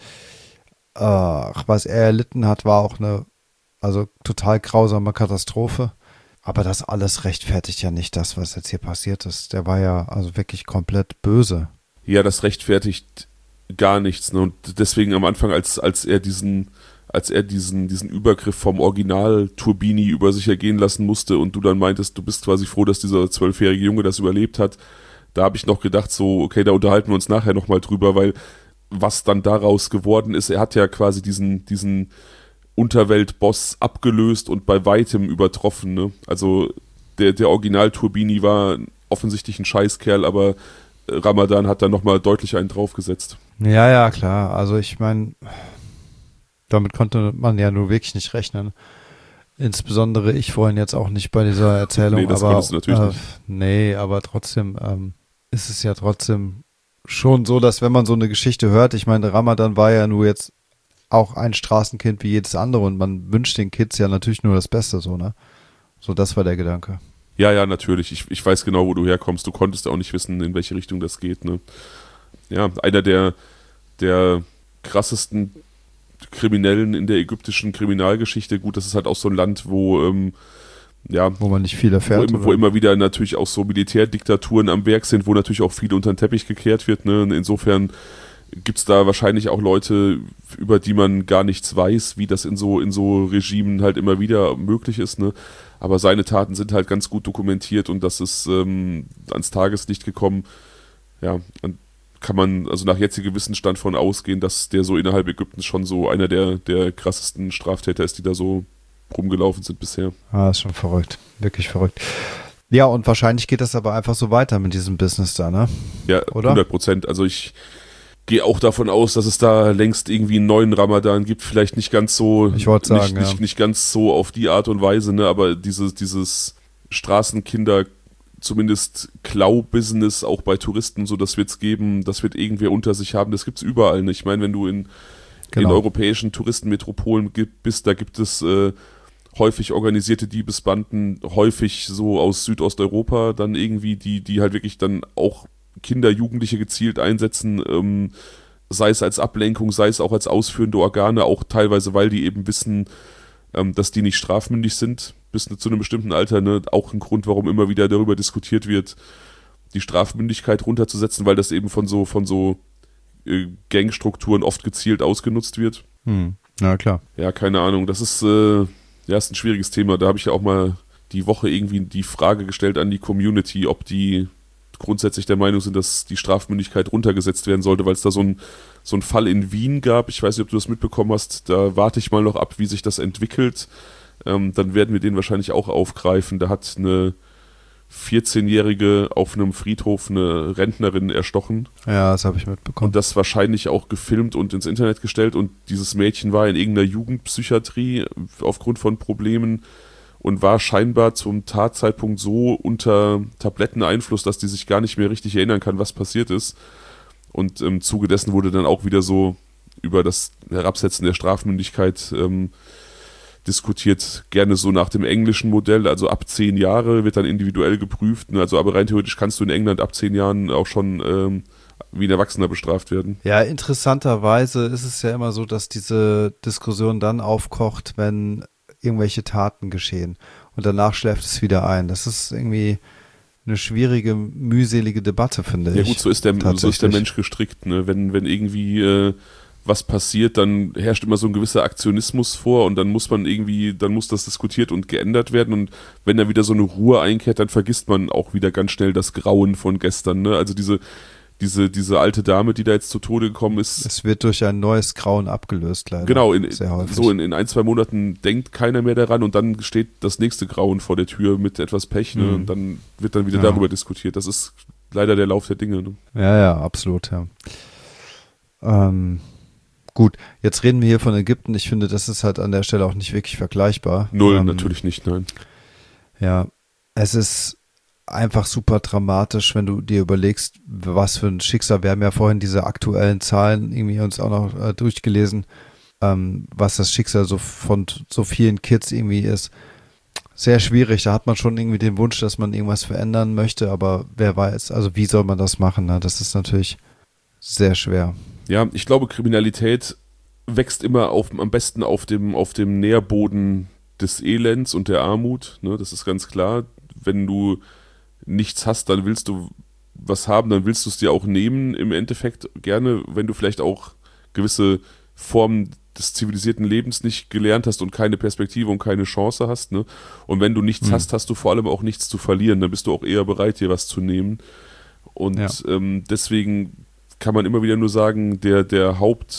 Ach, was er erlitten hat, war auch eine, also total grausame Katastrophe. Aber das alles rechtfertigt ja nicht das, was jetzt hier passiert ist. Der war ja also wirklich komplett böse. Ja, das rechtfertigt gar nichts. Ne? Und deswegen am Anfang, als, als er diesen als er diesen, diesen Übergriff vom Original Turbini über sich ergehen lassen musste und du dann meintest, du bist quasi froh, dass dieser zwölfjährige Junge das überlebt hat, da habe ich noch gedacht so, okay, da unterhalten wir uns nachher nochmal drüber, weil was dann daraus geworden ist, er hat ja quasi diesen, diesen Unterweltboss abgelöst und bei weitem übertroffen, ne? Also der, der Original Turbini war offensichtlich ein Scheißkerl, aber Ramadan hat da nochmal deutlich einen draufgesetzt. Ja, ja, klar. Also ich meine, damit konnte man ja nur wirklich nicht rechnen. Insbesondere ich vorhin jetzt auch nicht bei dieser Erzählung. Nee, das aber, konntest du natürlich äh, nicht. Nee, aber trotzdem ähm, ist es ja trotzdem schon so, dass wenn man so eine Geschichte hört, ich meine, Ramadan war ja nur jetzt auch ein Straßenkind wie jedes andere und man wünscht den Kids ja natürlich nur das Beste, so, ne? So, das war der Gedanke. Ja, ja, natürlich. Ich, ich weiß genau, wo du herkommst. Du konntest auch nicht wissen, in welche Richtung das geht, ne? Ja, einer der, der krassesten Kriminellen in der ägyptischen Kriminalgeschichte. Gut, das ist halt auch so ein Land, wo ähm, ja, wo man nicht viel erfährt. Wo, wo immer wieder natürlich auch so Militärdiktaturen am Werk sind, wo natürlich auch viel unter den Teppich gekehrt wird. Ne? Insofern gibt es da wahrscheinlich auch Leute, über die man gar nichts weiß, wie das in so, in so Regimen halt immer wieder möglich ist. Ne? Aber seine Taten sind halt ganz gut dokumentiert und das ist ähm, ans Tageslicht gekommen. Ja, und kann man also nach jetzigem Wissensstand von ausgehen, dass der so innerhalb Ägyptens schon so einer der, der krassesten Straftäter ist, die da so rumgelaufen sind bisher. Ah, ist schon verrückt. Wirklich verrückt. Ja, und wahrscheinlich geht das aber einfach so weiter mit diesem Business da, ne? Ja, oder? hundert Prozent. Also ich gehe auch davon aus, dass es da längst irgendwie einen neuen Ramadan gibt. Vielleicht nicht ganz so, ich wollte sagen, nicht, ja. nicht, nicht ganz so auf die Art und Weise, ne? Aber dieses, dieses Straßenkinder- zumindest Klau-Business auch bei Touristen, so das wird es geben, das wird irgendwer unter sich haben, das gibt es überall. Ne? Ich meine, wenn du in, genau. in europäischen Touristenmetropolen bist, da gibt es äh, häufig organisierte Diebesbanden, häufig so aus Südosteuropa, dann irgendwie, die, die halt wirklich dann auch Kinder, Jugendliche gezielt einsetzen, ähm, sei es als Ablenkung, sei es auch als ausführende Organe, auch teilweise, weil die eben wissen, ähm, dass die nicht strafmündig sind, bis zu einem bestimmten Alter, ne, auch ein Grund, warum immer wieder darüber diskutiert wird, die Strafmündigkeit runterzusetzen, weil das eben von so von so äh, Gangstrukturen oft gezielt ausgenutzt wird. Hm. Ja, klar. Ja, keine Ahnung, das ist, äh, ja, ist ein schwieriges Thema. Da habe ich ja auch mal die Woche irgendwie die Frage gestellt an die Community, ob die grundsätzlich der Meinung sind, dass die Strafmündigkeit runtergesetzt werden sollte, weil es da so ein so ein Fall in Wien gab. Ich weiß nicht, ob du das mitbekommen hast. Da warte ich mal noch ab, wie sich das entwickelt. Ähm, dann werden wir den wahrscheinlich auch aufgreifen. Da hat eine vierzehnjährige auf einem Friedhof eine Rentnerin erstochen. Ja, das habe ich mitbekommen. Und das wahrscheinlich auch gefilmt und ins Internet gestellt. Und dieses Mädchen war in irgendeiner Jugendpsychiatrie aufgrund von Problemen und war scheinbar zum Tatzeitpunkt so unter Tabletteneinfluss, dass die sich gar nicht mehr richtig erinnern kann, was passiert ist. Und im Zuge dessen wurde dann auch wieder so über das Herabsetzen der Strafmündigkeit ähm, diskutiert, gerne so nach dem englischen Modell, also ab zehn Jahre wird dann individuell geprüft, ne? Also aber rein theoretisch kannst du in England ab zehn Jahren auch schon ähm, wie ein Erwachsener bestraft werden. Ja, interessanterweise ist es ja immer so, dass diese Diskussion dann aufkocht, wenn irgendwelche Taten geschehen und danach schläft es wieder ein. Das ist irgendwie eine schwierige, mühselige Debatte, finde ich. Ja gut, so ist der, so ist der Mensch gestrickt. Ne? Wenn, wenn irgendwie äh, was passiert, dann herrscht immer so ein gewisser Aktionismus vor und dann muss man irgendwie, dann muss das diskutiert und geändert werden und wenn da wieder so eine Ruhe einkehrt, dann vergisst man auch wieder ganz schnell das Grauen von gestern. Ne? Also diese, diese, diese alte Dame, die da jetzt zu Tode gekommen ist. Es wird durch ein neues Grauen abgelöst, leider. Genau, in, sehr häufig. so in, in ein, zwei Monaten denkt keiner mehr daran und dann steht das nächste Grauen vor der Tür mit etwas Pech, ne? Mhm. Und dann wird dann wieder ja. darüber diskutiert. Das ist leider der Lauf der Dinge. Ne? Ja, ja, absolut, ja. Ähm, gut, jetzt reden wir hier von Ägypten. Ich finde, das ist halt an der Stelle auch nicht wirklich vergleichbar. Null, ähm, natürlich nicht, nein. Ja, es ist einfach super dramatisch, wenn du dir überlegst, was für ein Schicksal. Wir haben ja vorhin diese aktuellen Zahlen irgendwie uns auch noch äh, durchgelesen, ähm, was das Schicksal so von so vielen Kids irgendwie ist. Sehr schwierig. Da hat man schon irgendwie den Wunsch, dass man irgendwas verändern möchte, aber wer weiß, also wie soll man das machen? Ne? Das ist natürlich sehr schwer. Ja, ich glaube, Kriminalität wächst immer auf, am besten auf dem, auf dem Nährboden des Elends und der Armut. Ne? Das ist ganz klar. Wenn du nichts hast, dann willst du was haben, dann willst du es dir auch nehmen, im Endeffekt gerne, wenn du vielleicht auch gewisse Formen des zivilisierten Lebens nicht gelernt hast und keine Perspektive und keine Chance hast. Ne? Und wenn du nichts Mhm. hast, hast du vor allem auch nichts zu verlieren. Dann bist du auch eher bereit, dir was zu nehmen. Und Ja. ähm, deswegen kann man immer wieder nur sagen, der, der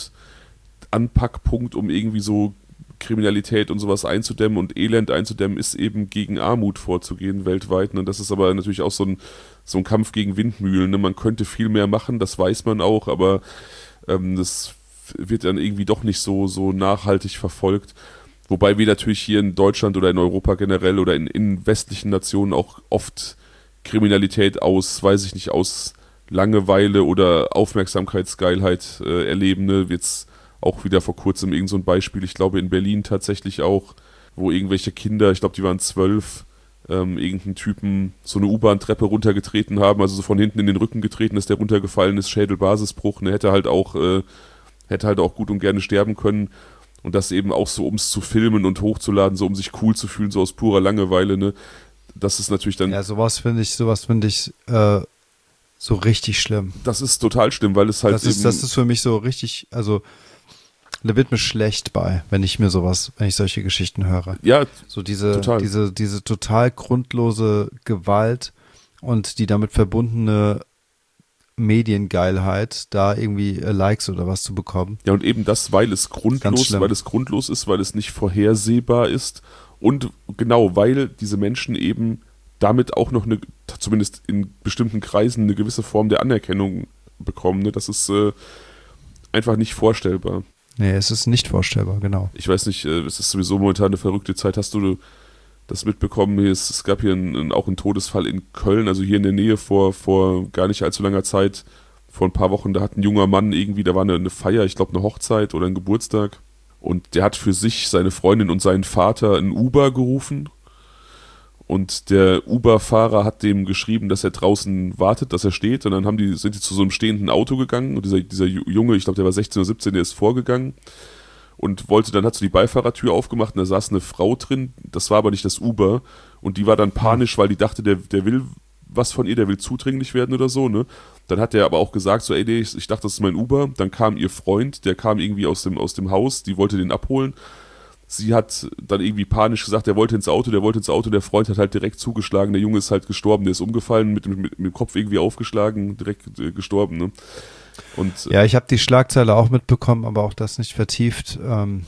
Hauptanpackpunkt, um irgendwie so Kriminalität und sowas einzudämmen und Elend einzudämmen, ist eben gegen Armut vorzugehen weltweit. Und das ist aber natürlich auch so ein, so ein Kampf gegen Windmühlen. Ne? Man könnte viel mehr machen, das weiß man auch, aber ähm, das wird dann irgendwie doch nicht so, so nachhaltig verfolgt. Wobei wir natürlich hier in Deutschland oder in Europa generell oder in, in westlichen Nationen auch oft Kriminalität aus, weiß ich nicht, aus Langeweile oder Aufmerksamkeitsgeilheit äh, erleben. Ne? Jetzt auch wieder vor kurzem irgend so ein Beispiel, ich glaube in Berlin tatsächlich auch, wo irgendwelche Kinder, ich glaube die waren zwölf, ähm, irgendeinen Typen so eine U-Bahn-Treppe runtergetreten haben, also so von hinten in den Rücken getreten, dass der runtergefallen ist, Schädelbasisbruch, ne, hätte halt auch, äh, hätte halt auch gut und gerne sterben können. Und das eben auch so, um es zu filmen und hochzuladen, so um sich cool zu fühlen, so aus purer Langeweile, ne. Das ist natürlich dann... Ja, sowas finde ich, sowas finde ich äh, so richtig schlimm. Das ist total schlimm, weil es halt das ist, eben... Das ist für mich so richtig, also da wird mir schlecht bei, wenn ich mir sowas, wenn ich solche Geschichten höre. Ja, so diese, total. diese, diese total grundlose Gewalt und die damit verbundene Mediengeilheit, da irgendwie äh, Likes oder was zu bekommen. Ja, und eben das, weil es grundlos, schlimm. weil es grundlos ist, weil es nicht vorhersehbar ist und genau, weil diese Menschen eben damit auch noch eine, zumindest in bestimmten Kreisen, eine gewisse Form der Anerkennung bekommen. Ne? Das ist äh, einfach nicht vorstellbar. Nee, es ist nicht vorstellbar, genau. Ich weiß nicht, äh, es ist sowieso momentan eine verrückte Zeit. Hast du das mitbekommen? Es, es gab hier einen, auch einen Todesfall in Köln, also hier in der Nähe vor, vor gar nicht allzu langer Zeit, vor ein paar Wochen, da hat ein junger Mann irgendwie, da war eine, eine Feier, ich glaube eine Hochzeit oder ein Geburtstag, und der hat für sich, seine Freundin und seinen Vater ein Uber gerufen. Und der Uber-Fahrer hat dem geschrieben, dass er draußen wartet, dass er steht. Und dann haben die, sind die zu so einem stehenden Auto gegangen. Und dieser, dieser Junge, ich glaube, der war sechzehn oder siebzehn, der ist vorgegangen. Und wollte, dann hat so die Beifahrertür aufgemacht und da saß eine Frau drin. Das war aber nicht das Uber. Und die war dann panisch, weil die dachte, der, der will was von ihr, der will zudringlich werden oder so, ne? Dann hat der aber auch gesagt, so, ey, nee, ich, ich dachte, das ist mein Uber. Dann kam ihr Freund, der kam irgendwie aus dem, aus dem Haus, die wollte den abholen. Sie hat dann irgendwie panisch gesagt, der wollte ins Auto, der wollte ins Auto, der Freund hat halt direkt zugeschlagen, der Junge ist halt gestorben, der ist umgefallen, mit dem, mit, mit dem Kopf irgendwie aufgeschlagen, direkt äh, gestorben, ne? Und, ja, ich habe die Schlagzeile auch mitbekommen, aber auch das nicht vertieft. Ähm,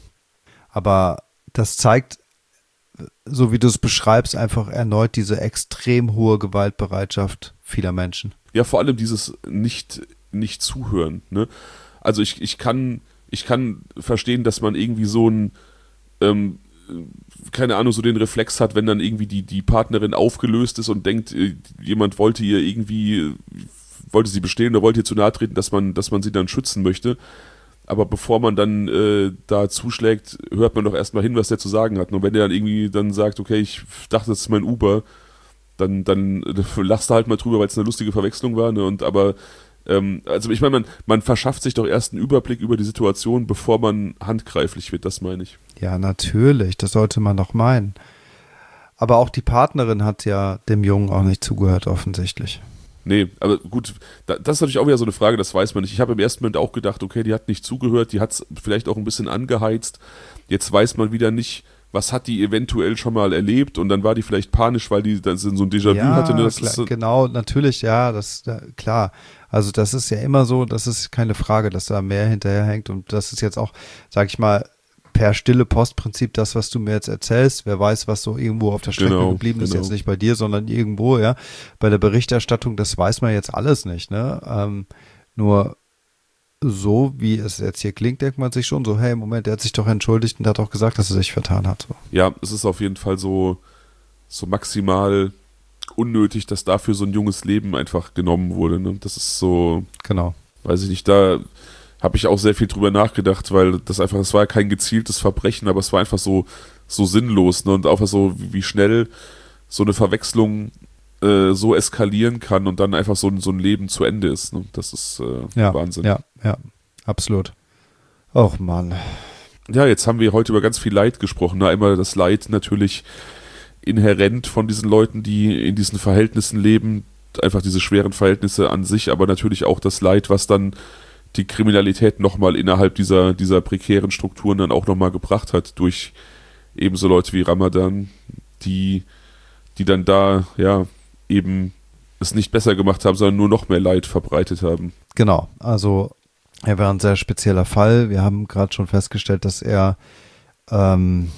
aber das zeigt, so wie du es beschreibst, einfach erneut diese extrem hohe Gewaltbereitschaft vieler Menschen. Ja, vor allem dieses nicht, nicht zuhören, ne? Also ich, ich kann, ich kann verstehen, dass man irgendwie so ein ähm, keine Ahnung, so den Reflex hat, wenn dann irgendwie die, die Partnerin aufgelöst ist und denkt, äh, jemand wollte ihr irgendwie, wollte sie bestehlen oder wollte ihr zu nahe treten, dass man, dass man sie dann schützen möchte. Aber bevor man dann äh, da zuschlägt, hört man doch erstmal hin, was der zu sagen hat. Und wenn der dann irgendwie dann sagt, okay, ich dachte, das ist mein Uber, dann, dann äh, lachst du halt mal drüber, weil es eine lustige Verwechslung war. Ne? Und aber Ähm, also ich meine, man, man verschafft sich doch erst einen Überblick über die Situation, bevor man handgreiflich wird, das meine ich. Ja, natürlich, das sollte man doch meinen. Aber auch die Partnerin hat ja dem Jungen auch nicht zugehört, offensichtlich. Nee, aber gut, da, das ist natürlich auch wieder so eine Frage, das weiß man nicht. Ich habe im ersten Moment auch gedacht, okay, die hat nicht zugehört, die hat es vielleicht auch ein bisschen angeheizt. Jetzt weiß man wieder nicht, was hat die eventuell schon mal erlebt, und dann war die vielleicht panisch, weil die dann so ein Déjà-vu ja, hatte. Ne? Das klar, ist so, genau, natürlich, ja, das ja, klar. Also das ist ja immer so, das ist keine Frage, dass da mehr hinterherhängt, und das ist jetzt auch, sag ich mal, per stille Postprinzip das, was du mir jetzt erzählst. Wer weiß, was so irgendwo auf der Strecke Genau, geblieben ist, genau. jetzt nicht bei dir, sondern irgendwo, ja. Bei der Berichterstattung, das weiß man jetzt alles nicht, ne? Ähm, nur so, wie es jetzt hier klingt, denkt man sich schon so, hey, Moment, der hat sich doch entschuldigt und hat auch gesagt, dass er sich vertan hat. So. Ja, es ist auf jeden Fall so, so maximal unnötig, dass dafür so ein junges Leben einfach genommen wurde. Ne? Das ist so, genau. Weiß ich nicht, da habe ich auch sehr viel drüber nachgedacht, weil das einfach, es war ja kein gezieltes Verbrechen, aber es war einfach so, so sinnlos, ne? Und auch so, wie schnell so eine Verwechslung äh, so eskalieren kann und dann einfach so, so ein Leben zu Ende ist. Ne? Das ist äh, ja, Wahnsinn. Ja, ja, absolut. Och Mann. Ja, jetzt haben wir heute über ganz viel Leid gesprochen. Na, immer das Leid natürlich inhärent von diesen Leuten, die in diesen Verhältnissen leben, einfach diese schweren Verhältnisse an sich, aber natürlich auch das Leid, was dann die Kriminalität nochmal innerhalb dieser, dieser prekären Strukturen dann auch nochmal gebracht hat, durch ebenso Leute wie Ramadan, die, die dann da, ja, eben es nicht besser gemacht haben, sondern nur noch mehr Leid verbreitet haben. Genau, also er war ein sehr spezieller Fall. Wir haben gerade schon festgestellt, dass er ähm,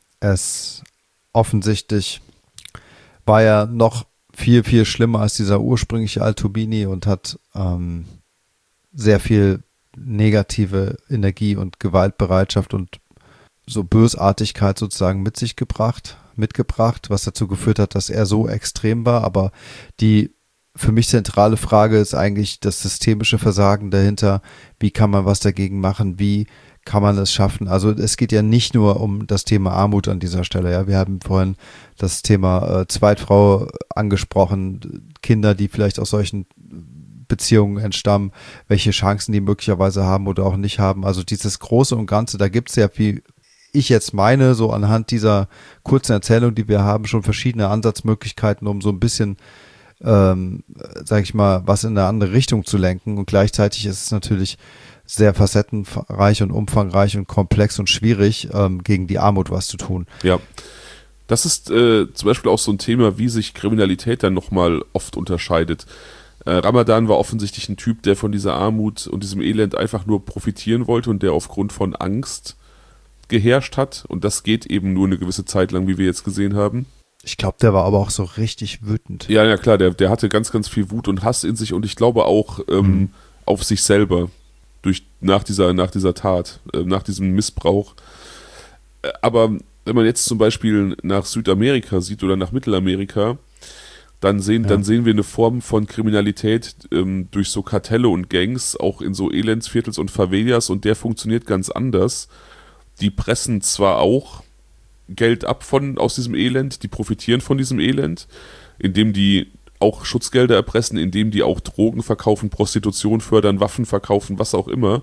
es offensichtlich war ja noch viel, viel schlimmer als dieser ursprüngliche Al-Tubini und hat ähm, sehr viel negative Energie und Gewaltbereitschaft und so Bösartigkeit sozusagen mit sich gebracht, mitgebracht, was dazu geführt hat, dass er so extrem war. Aber die für mich zentrale Frage ist eigentlich das systemische Versagen dahinter. Wie kann man was dagegen machen? Wie kann man es schaffen? Also es geht ja nicht nur um das Thema Armut an dieser Stelle. Ja, wir haben vorhin das Thema äh, Zweitfrau angesprochen, Kinder, die vielleicht aus solchen Beziehungen entstammen, welche Chancen die möglicherweise haben oder auch nicht haben. Also dieses Große und Ganze, da gibt es ja, wie ich jetzt meine, so anhand dieser kurzen Erzählung, die wir haben, schon verschiedene Ansatzmöglichkeiten, um so ein bisschen ähm, sag ich mal, was in eine andere Richtung zu lenken. Und gleichzeitig ist es natürlich sehr facettenreich und umfangreich und komplex und schwierig, ähm, gegen die Armut was zu tun. Ja, das ist äh, zum Beispiel auch so ein Thema, wie sich Kriminalität dann nochmal oft unterscheidet. Äh, Ramadan war offensichtlich ein Typ, der von dieser Armut und diesem Elend einfach nur profitieren wollte und der aufgrund von Angst geherrscht hat. Und das geht eben nur eine gewisse Zeit lang, wie wir jetzt gesehen haben. Ich glaube, der war aber auch so richtig wütend. Ja, ja klar, der, der hatte ganz, ganz viel Wut und Hass in sich und ich glaube auch ähm, mhm. auf sich selber durch, nach, dieser, nach dieser Tat, äh, nach diesem Missbrauch. Äh, aber wenn man jetzt zum Beispiel nach Südamerika sieht oder nach Mittelamerika, dann sehen, ja. dann sehen wir eine Form von Kriminalität ähm, durch so Kartelle und Gangs, auch in so Elendsviertels und Favelas, und der funktioniert ganz anders. Die pressen zwar auch Geld ab von aus diesem Elend, die profitieren von diesem Elend, indem die auch Schutzgelder erpressen, indem die auch Drogen verkaufen, Prostitution fördern, Waffen verkaufen, was auch immer.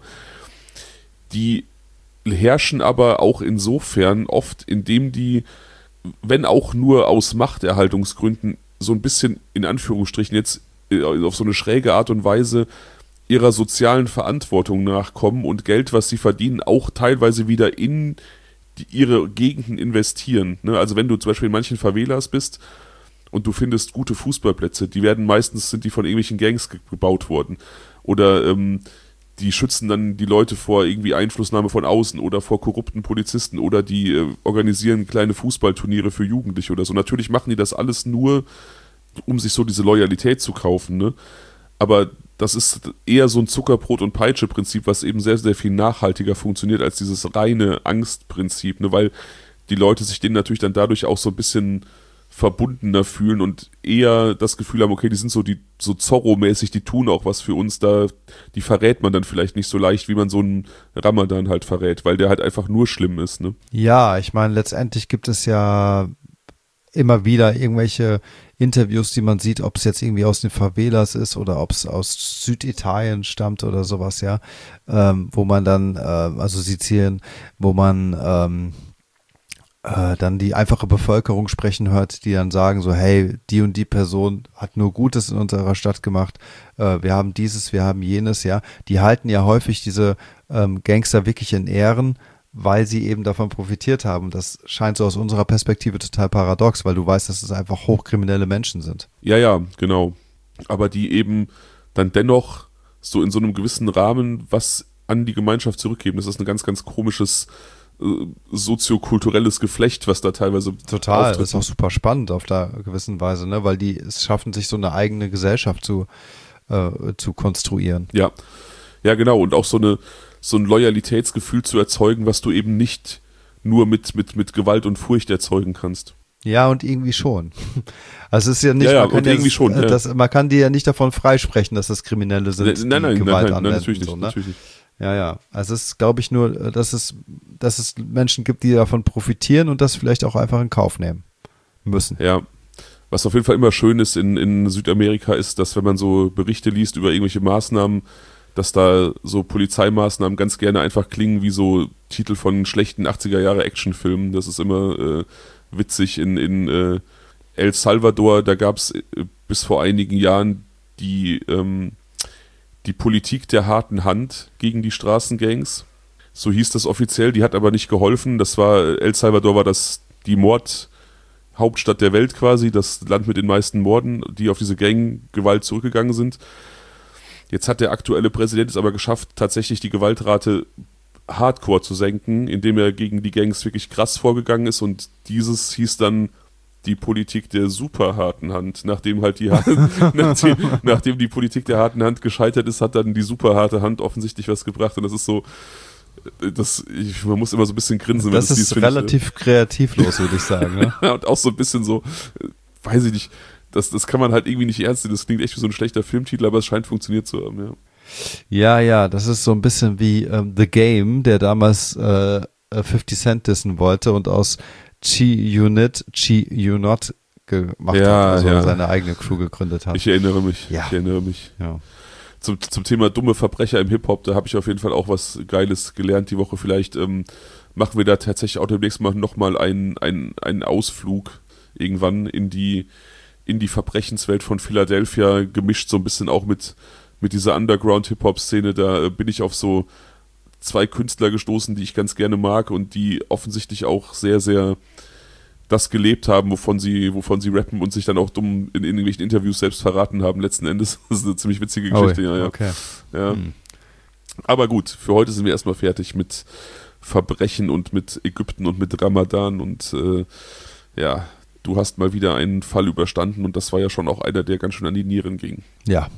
Die herrschen aber auch insofern oft, indem die, wenn auch nur aus Machterhaltungsgründen, so ein bisschen in Anführungsstrichen jetzt auf so eine schräge Art und Weise ihrer sozialen Verantwortung nachkommen und Geld, was sie verdienen, auch teilweise wieder in die ihre Gegenden investieren. Ne? Also wenn du zum Beispiel in manchen Favelas bist und du findest gute Fußballplätze, die werden meistens, sind die von irgendwelchen Gangs ge- gebaut worden. Oder ähm, die schützen dann die Leute vor irgendwie Einflussnahme von außen oder vor korrupten Polizisten oder die äh, organisieren kleine Fußballturniere für Jugendliche oder so. Natürlich machen die das alles nur, um sich so diese Loyalität zu kaufen, ne? Aber das ist eher so ein Zuckerbrot- und Peitsche-Prinzip, was eben sehr, sehr viel nachhaltiger funktioniert als dieses reine Angstprinzip, ne? Weil die Leute sich denen natürlich dann dadurch auch so ein bisschen verbundener fühlen und eher das Gefühl haben, okay, die sind so die so Zorro-mäßig, die tun auch was für uns, da die verrät man dann vielleicht nicht so leicht, wie man so einen Ramadan halt verrät, weil der halt einfach nur schlimm ist, ne? Ja, ich meine, letztendlich gibt es ja immer wieder irgendwelche Interviews, die man sieht, ob es jetzt irgendwie aus den Favelas ist oder ob es aus Süditalien stammt oder sowas, ja, ähm, wo man dann, äh, also Sizilien, wo man ähm, äh, dann die einfache Bevölkerung sprechen hört, die dann sagen so, hey, die und die Person hat nur Gutes in unserer Stadt gemacht, äh, wir haben dieses, wir haben jenes, ja, die halten ja häufig diese ähm, Gangster wirklich in Ehren, weil sie eben davon profitiert haben. Das scheint so aus unserer Perspektive total paradox, weil du weißt, dass es einfach hochkriminelle Menschen sind. Ja, ja, genau. Aber die eben dann dennoch so in so einem gewissen Rahmen was an die Gemeinschaft zurückgeben. Das ist ein ganz, ganz komisches äh, soziokulturelles Geflecht, was da teilweise Total, auftritt. das ist auch super spannend auf der gewissen Weise, ne? Weil die es schaffen, sich so eine eigene Gesellschaft zu, äh, zu konstruieren. Ja. Ja, genau, und auch so eine so ein Loyalitätsgefühl zu erzeugen, was du eben nicht nur mit, mit, mit Gewalt und Furcht erzeugen kannst. Ja, und irgendwie schon. Also es ist ja nicht, Ja, ja, man kann und ja, irgendwie schon, äh, ja. das, man kann die ja nicht davon freisprechen, dass das Kriminelle sind, Nein, die nein, nein, Gewalt nein, nein, anwenden. natürlich nicht, so, ne? natürlich nicht. Ja, ja. Also es ist, glaube ich, nur, äh, dass es, dass es Menschen gibt, die davon profitieren und das vielleicht auch einfach in Kauf nehmen müssen. Ja, was auf jeden Fall immer schön ist in, in Südamerika ist, dass wenn man so Berichte liest über irgendwelche Maßnahmen, dass da so Polizeimaßnahmen ganz gerne einfach klingen wie so Titel von schlechten achtziger Jahre Actionfilmen. Das ist immer äh, witzig. In, in äh, El Salvador, da gab es äh, bis vor einigen Jahren die, ähm, die Politik der harten Hand gegen die Straßengangs. So hieß das offiziell, die hat aber nicht geholfen. Das war, El Salvador war das die Mordhauptstadt der Welt quasi, das Land mit den meisten Morden, die auf diese Ganggewalt zurückgegangen sind. Jetzt hat der aktuelle Präsident es aber geschafft, tatsächlich die Gewaltrate hardcore zu senken, indem er gegen die Gangs wirklich krass vorgegangen ist, und dieses hieß dann die Politik der super harten Hand. Nachdem halt die nachdem, nachdem die Politik der harten Hand gescheitert ist, hat dann die super harte Hand offensichtlich was gebracht, und das ist so, das, ich, man muss immer so ein bisschen grinsen. Das wenn ist dies, relativ ich, kreativlos, würde ich sagen. Ne? Und auch so ein bisschen so, weiß ich nicht, Das, das kann man halt irgendwie nicht ernst nehmen. Das klingt echt wie so ein schlechter Filmtitel, aber es scheint funktioniert zu haben, ja. Ja, ja, das ist so ein bisschen wie ähm, The Game, der damals äh, fifty Cent dissen wollte und aus G-Unit, G-U-Not gemacht ja, hat, also ja. seine eigene Crew gegründet hat. Ich erinnere mich, ja. ich erinnere mich. Ja. Zum, zum Thema dumme Verbrecher im Hip-Hop, da habe ich auf jeden Fall auch was Geiles gelernt die Woche. Vielleicht ähm, machen wir da tatsächlich auch demnächst mal nochmal einen, einen, einen Ausflug irgendwann in die in die Verbrechenswelt von Philadelphia, gemischt so ein bisschen auch mit, mit dieser Underground-Hip-Hop-Szene. Da äh, bin ich auf so zwei Künstler gestoßen, die ich ganz gerne mag und die offensichtlich auch sehr, sehr das gelebt haben, wovon sie, wovon sie rappen und sich dann auch dumm in, in irgendwelchen Interviews selbst verraten haben, letzten Endes. Das ist eine ziemlich witzige Geschichte. Oh, ja, ja. Okay. Ja. Hm. Aber gut, für heute sind wir erstmal fertig mit Verbrechen und mit Ägypten und mit Ramadan und äh, ja, du hast mal wieder einen Fall überstanden, und das war ja schon auch einer, der ganz schön an die Nieren ging. Ja,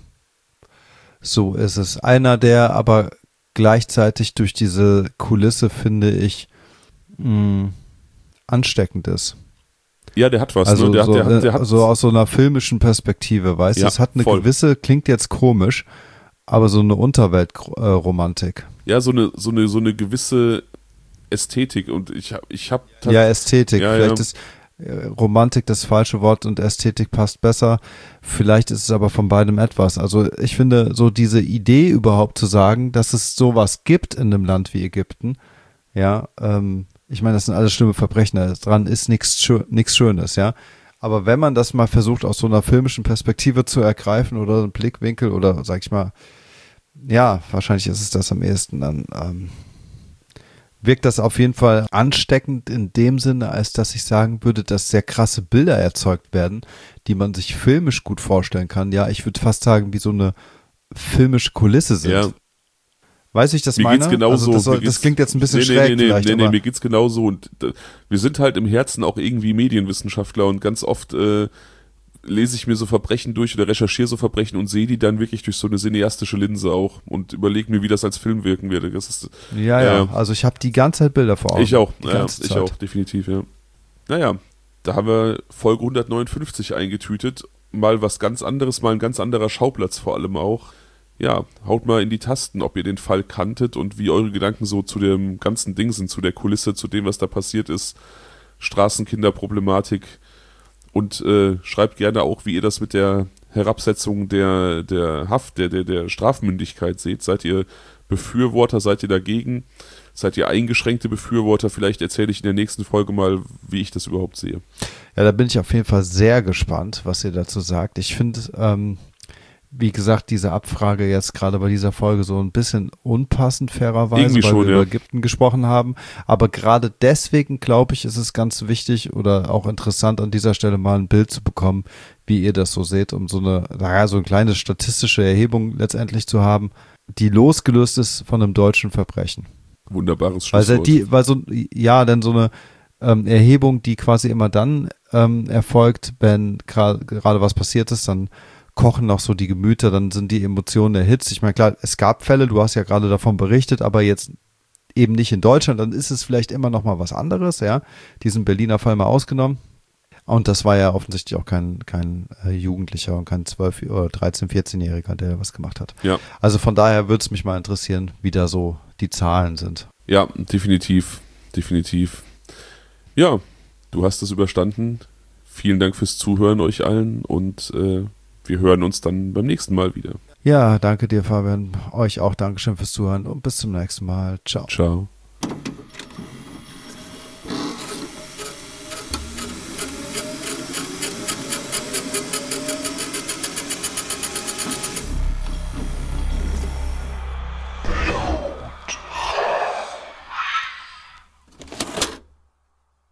so ist es. Einer, der aber gleichzeitig durch diese Kulisse, finde ich, mh, ansteckend ist. Ja, der hat was. Also ne? der so, hat, der hat, der hat, so aus so einer filmischen Perspektive, weißt du? Ja, es hat eine voll. gewisse, klingt jetzt komisch, aber so eine Unterweltromantik. Ja, so eine, so eine, so eine gewisse Ästhetik, und ich habe, ich habe Ja, Ästhetik. Ja, Vielleicht ja. ist Romantik das falsche Wort und Ästhetik passt besser. Vielleicht ist es aber von beidem etwas. Also ich finde, so diese Idee überhaupt zu sagen, dass es sowas gibt in einem Land wie Ägypten, ja, ähm, ich meine, das sind alles schlimme Verbrechen, dran ist nichts Schö- nichts Schönes, ja. Aber wenn man das mal versucht, aus so einer filmischen Perspektive zu ergreifen oder einen Blickwinkel oder, sag ich mal, ja, wahrscheinlich ist es das am ehesten, dann ähm, wirkt das auf jeden Fall ansteckend in dem Sinne, als dass ich sagen würde, dass sehr krasse Bilder erzeugt werden, die man sich filmisch gut vorstellen kann. Ja, ich würde fast sagen, wie so eine filmische Kulisse sind. Ja. Weißt du, wie ich das Mir meine? geht's genauso. Also das, soll, Mir geht's- das klingt jetzt ein bisschen nee, schräg nee, nee, vielleicht, nee, nee, aber mir geht's genauso, und äh, wir sind halt im Herzen auch irgendwie Medienwissenschaftler, und ganz oft äh, lese ich mir so Verbrechen durch oder recherchiere so Verbrechen und sehe die dann wirklich durch so eine cineastische Linse auch und überlege mir, wie das als Film wirken würde. Das ist, ja, ja, äh, also ich habe die ganze Zeit Bilder vor Augen. ich auch, die ja, ganze ich Zeit. auch, definitiv, ja. Naja, da haben wir Folge hundertneunundfünfzig eingetütet. Mal was ganz anderes, mal ein ganz anderer Schauplatz vor allem auch. Ja, haut mal in die Tasten, ob ihr den Fall kanntet und wie eure Gedanken so zu dem ganzen Ding sind, zu der Kulisse, zu dem, was da passiert ist. Straßenkinderproblematik. Und äh, schreibt gerne auch, wie ihr das mit der Herabsetzung der, der Haft, der, der, der Strafmündigkeit seht. Seid ihr Befürworter, seid ihr dagegen? Seid ihr eingeschränkte Befürworter? Vielleicht erzähle ich in der nächsten Folge mal, wie ich das überhaupt sehe. Ja, da bin ich auf jeden Fall sehr gespannt, was ihr dazu sagt. Ich finde, ähm, wie gesagt, diese Abfrage jetzt gerade bei dieser Folge so ein bisschen unpassend, fairerweise, Irgendwie weil schon, wir ja. über Ägypten gesprochen haben. Aber gerade deswegen, glaube ich, ist es ganz wichtig oder auch interessant, an dieser Stelle mal ein Bild zu bekommen, wie ihr das so seht, um so eine, naja, so eine kleine statistische Erhebung letztendlich zu haben, die losgelöst ist von einem deutschen Verbrechen. Wunderbares Weil, Schlusswort. die, weil so, ja, denn so eine ähm, Erhebung, die quasi immer dann ähm, erfolgt, wenn gerade was passiert ist, dann kochen noch so die Gemüter, dann sind die Emotionen erhitzt. Ich meine, klar, es gab Fälle, du hast ja gerade davon berichtet, aber jetzt eben nicht in Deutschland, dann ist es vielleicht immer noch mal was anderes, ja. Diesen Berliner Fall mal ausgenommen. Und das war ja offensichtlich auch kein, kein äh, Jugendlicher und kein zwölf- oder dreizehn-, vierzehnjähriger, der was gemacht hat. Ja. Also von daher würde es mich mal interessieren, wie da so die Zahlen sind. Ja, definitiv, definitiv. Ja, du hast es überstanden. Vielen Dank fürs Zuhören euch allen und äh, wir hören uns dann beim nächsten Mal wieder. Ja, danke dir, Fabian. Euch auch Dankeschön fürs Zuhören und bis zum nächsten Mal. Ciao. Ciao.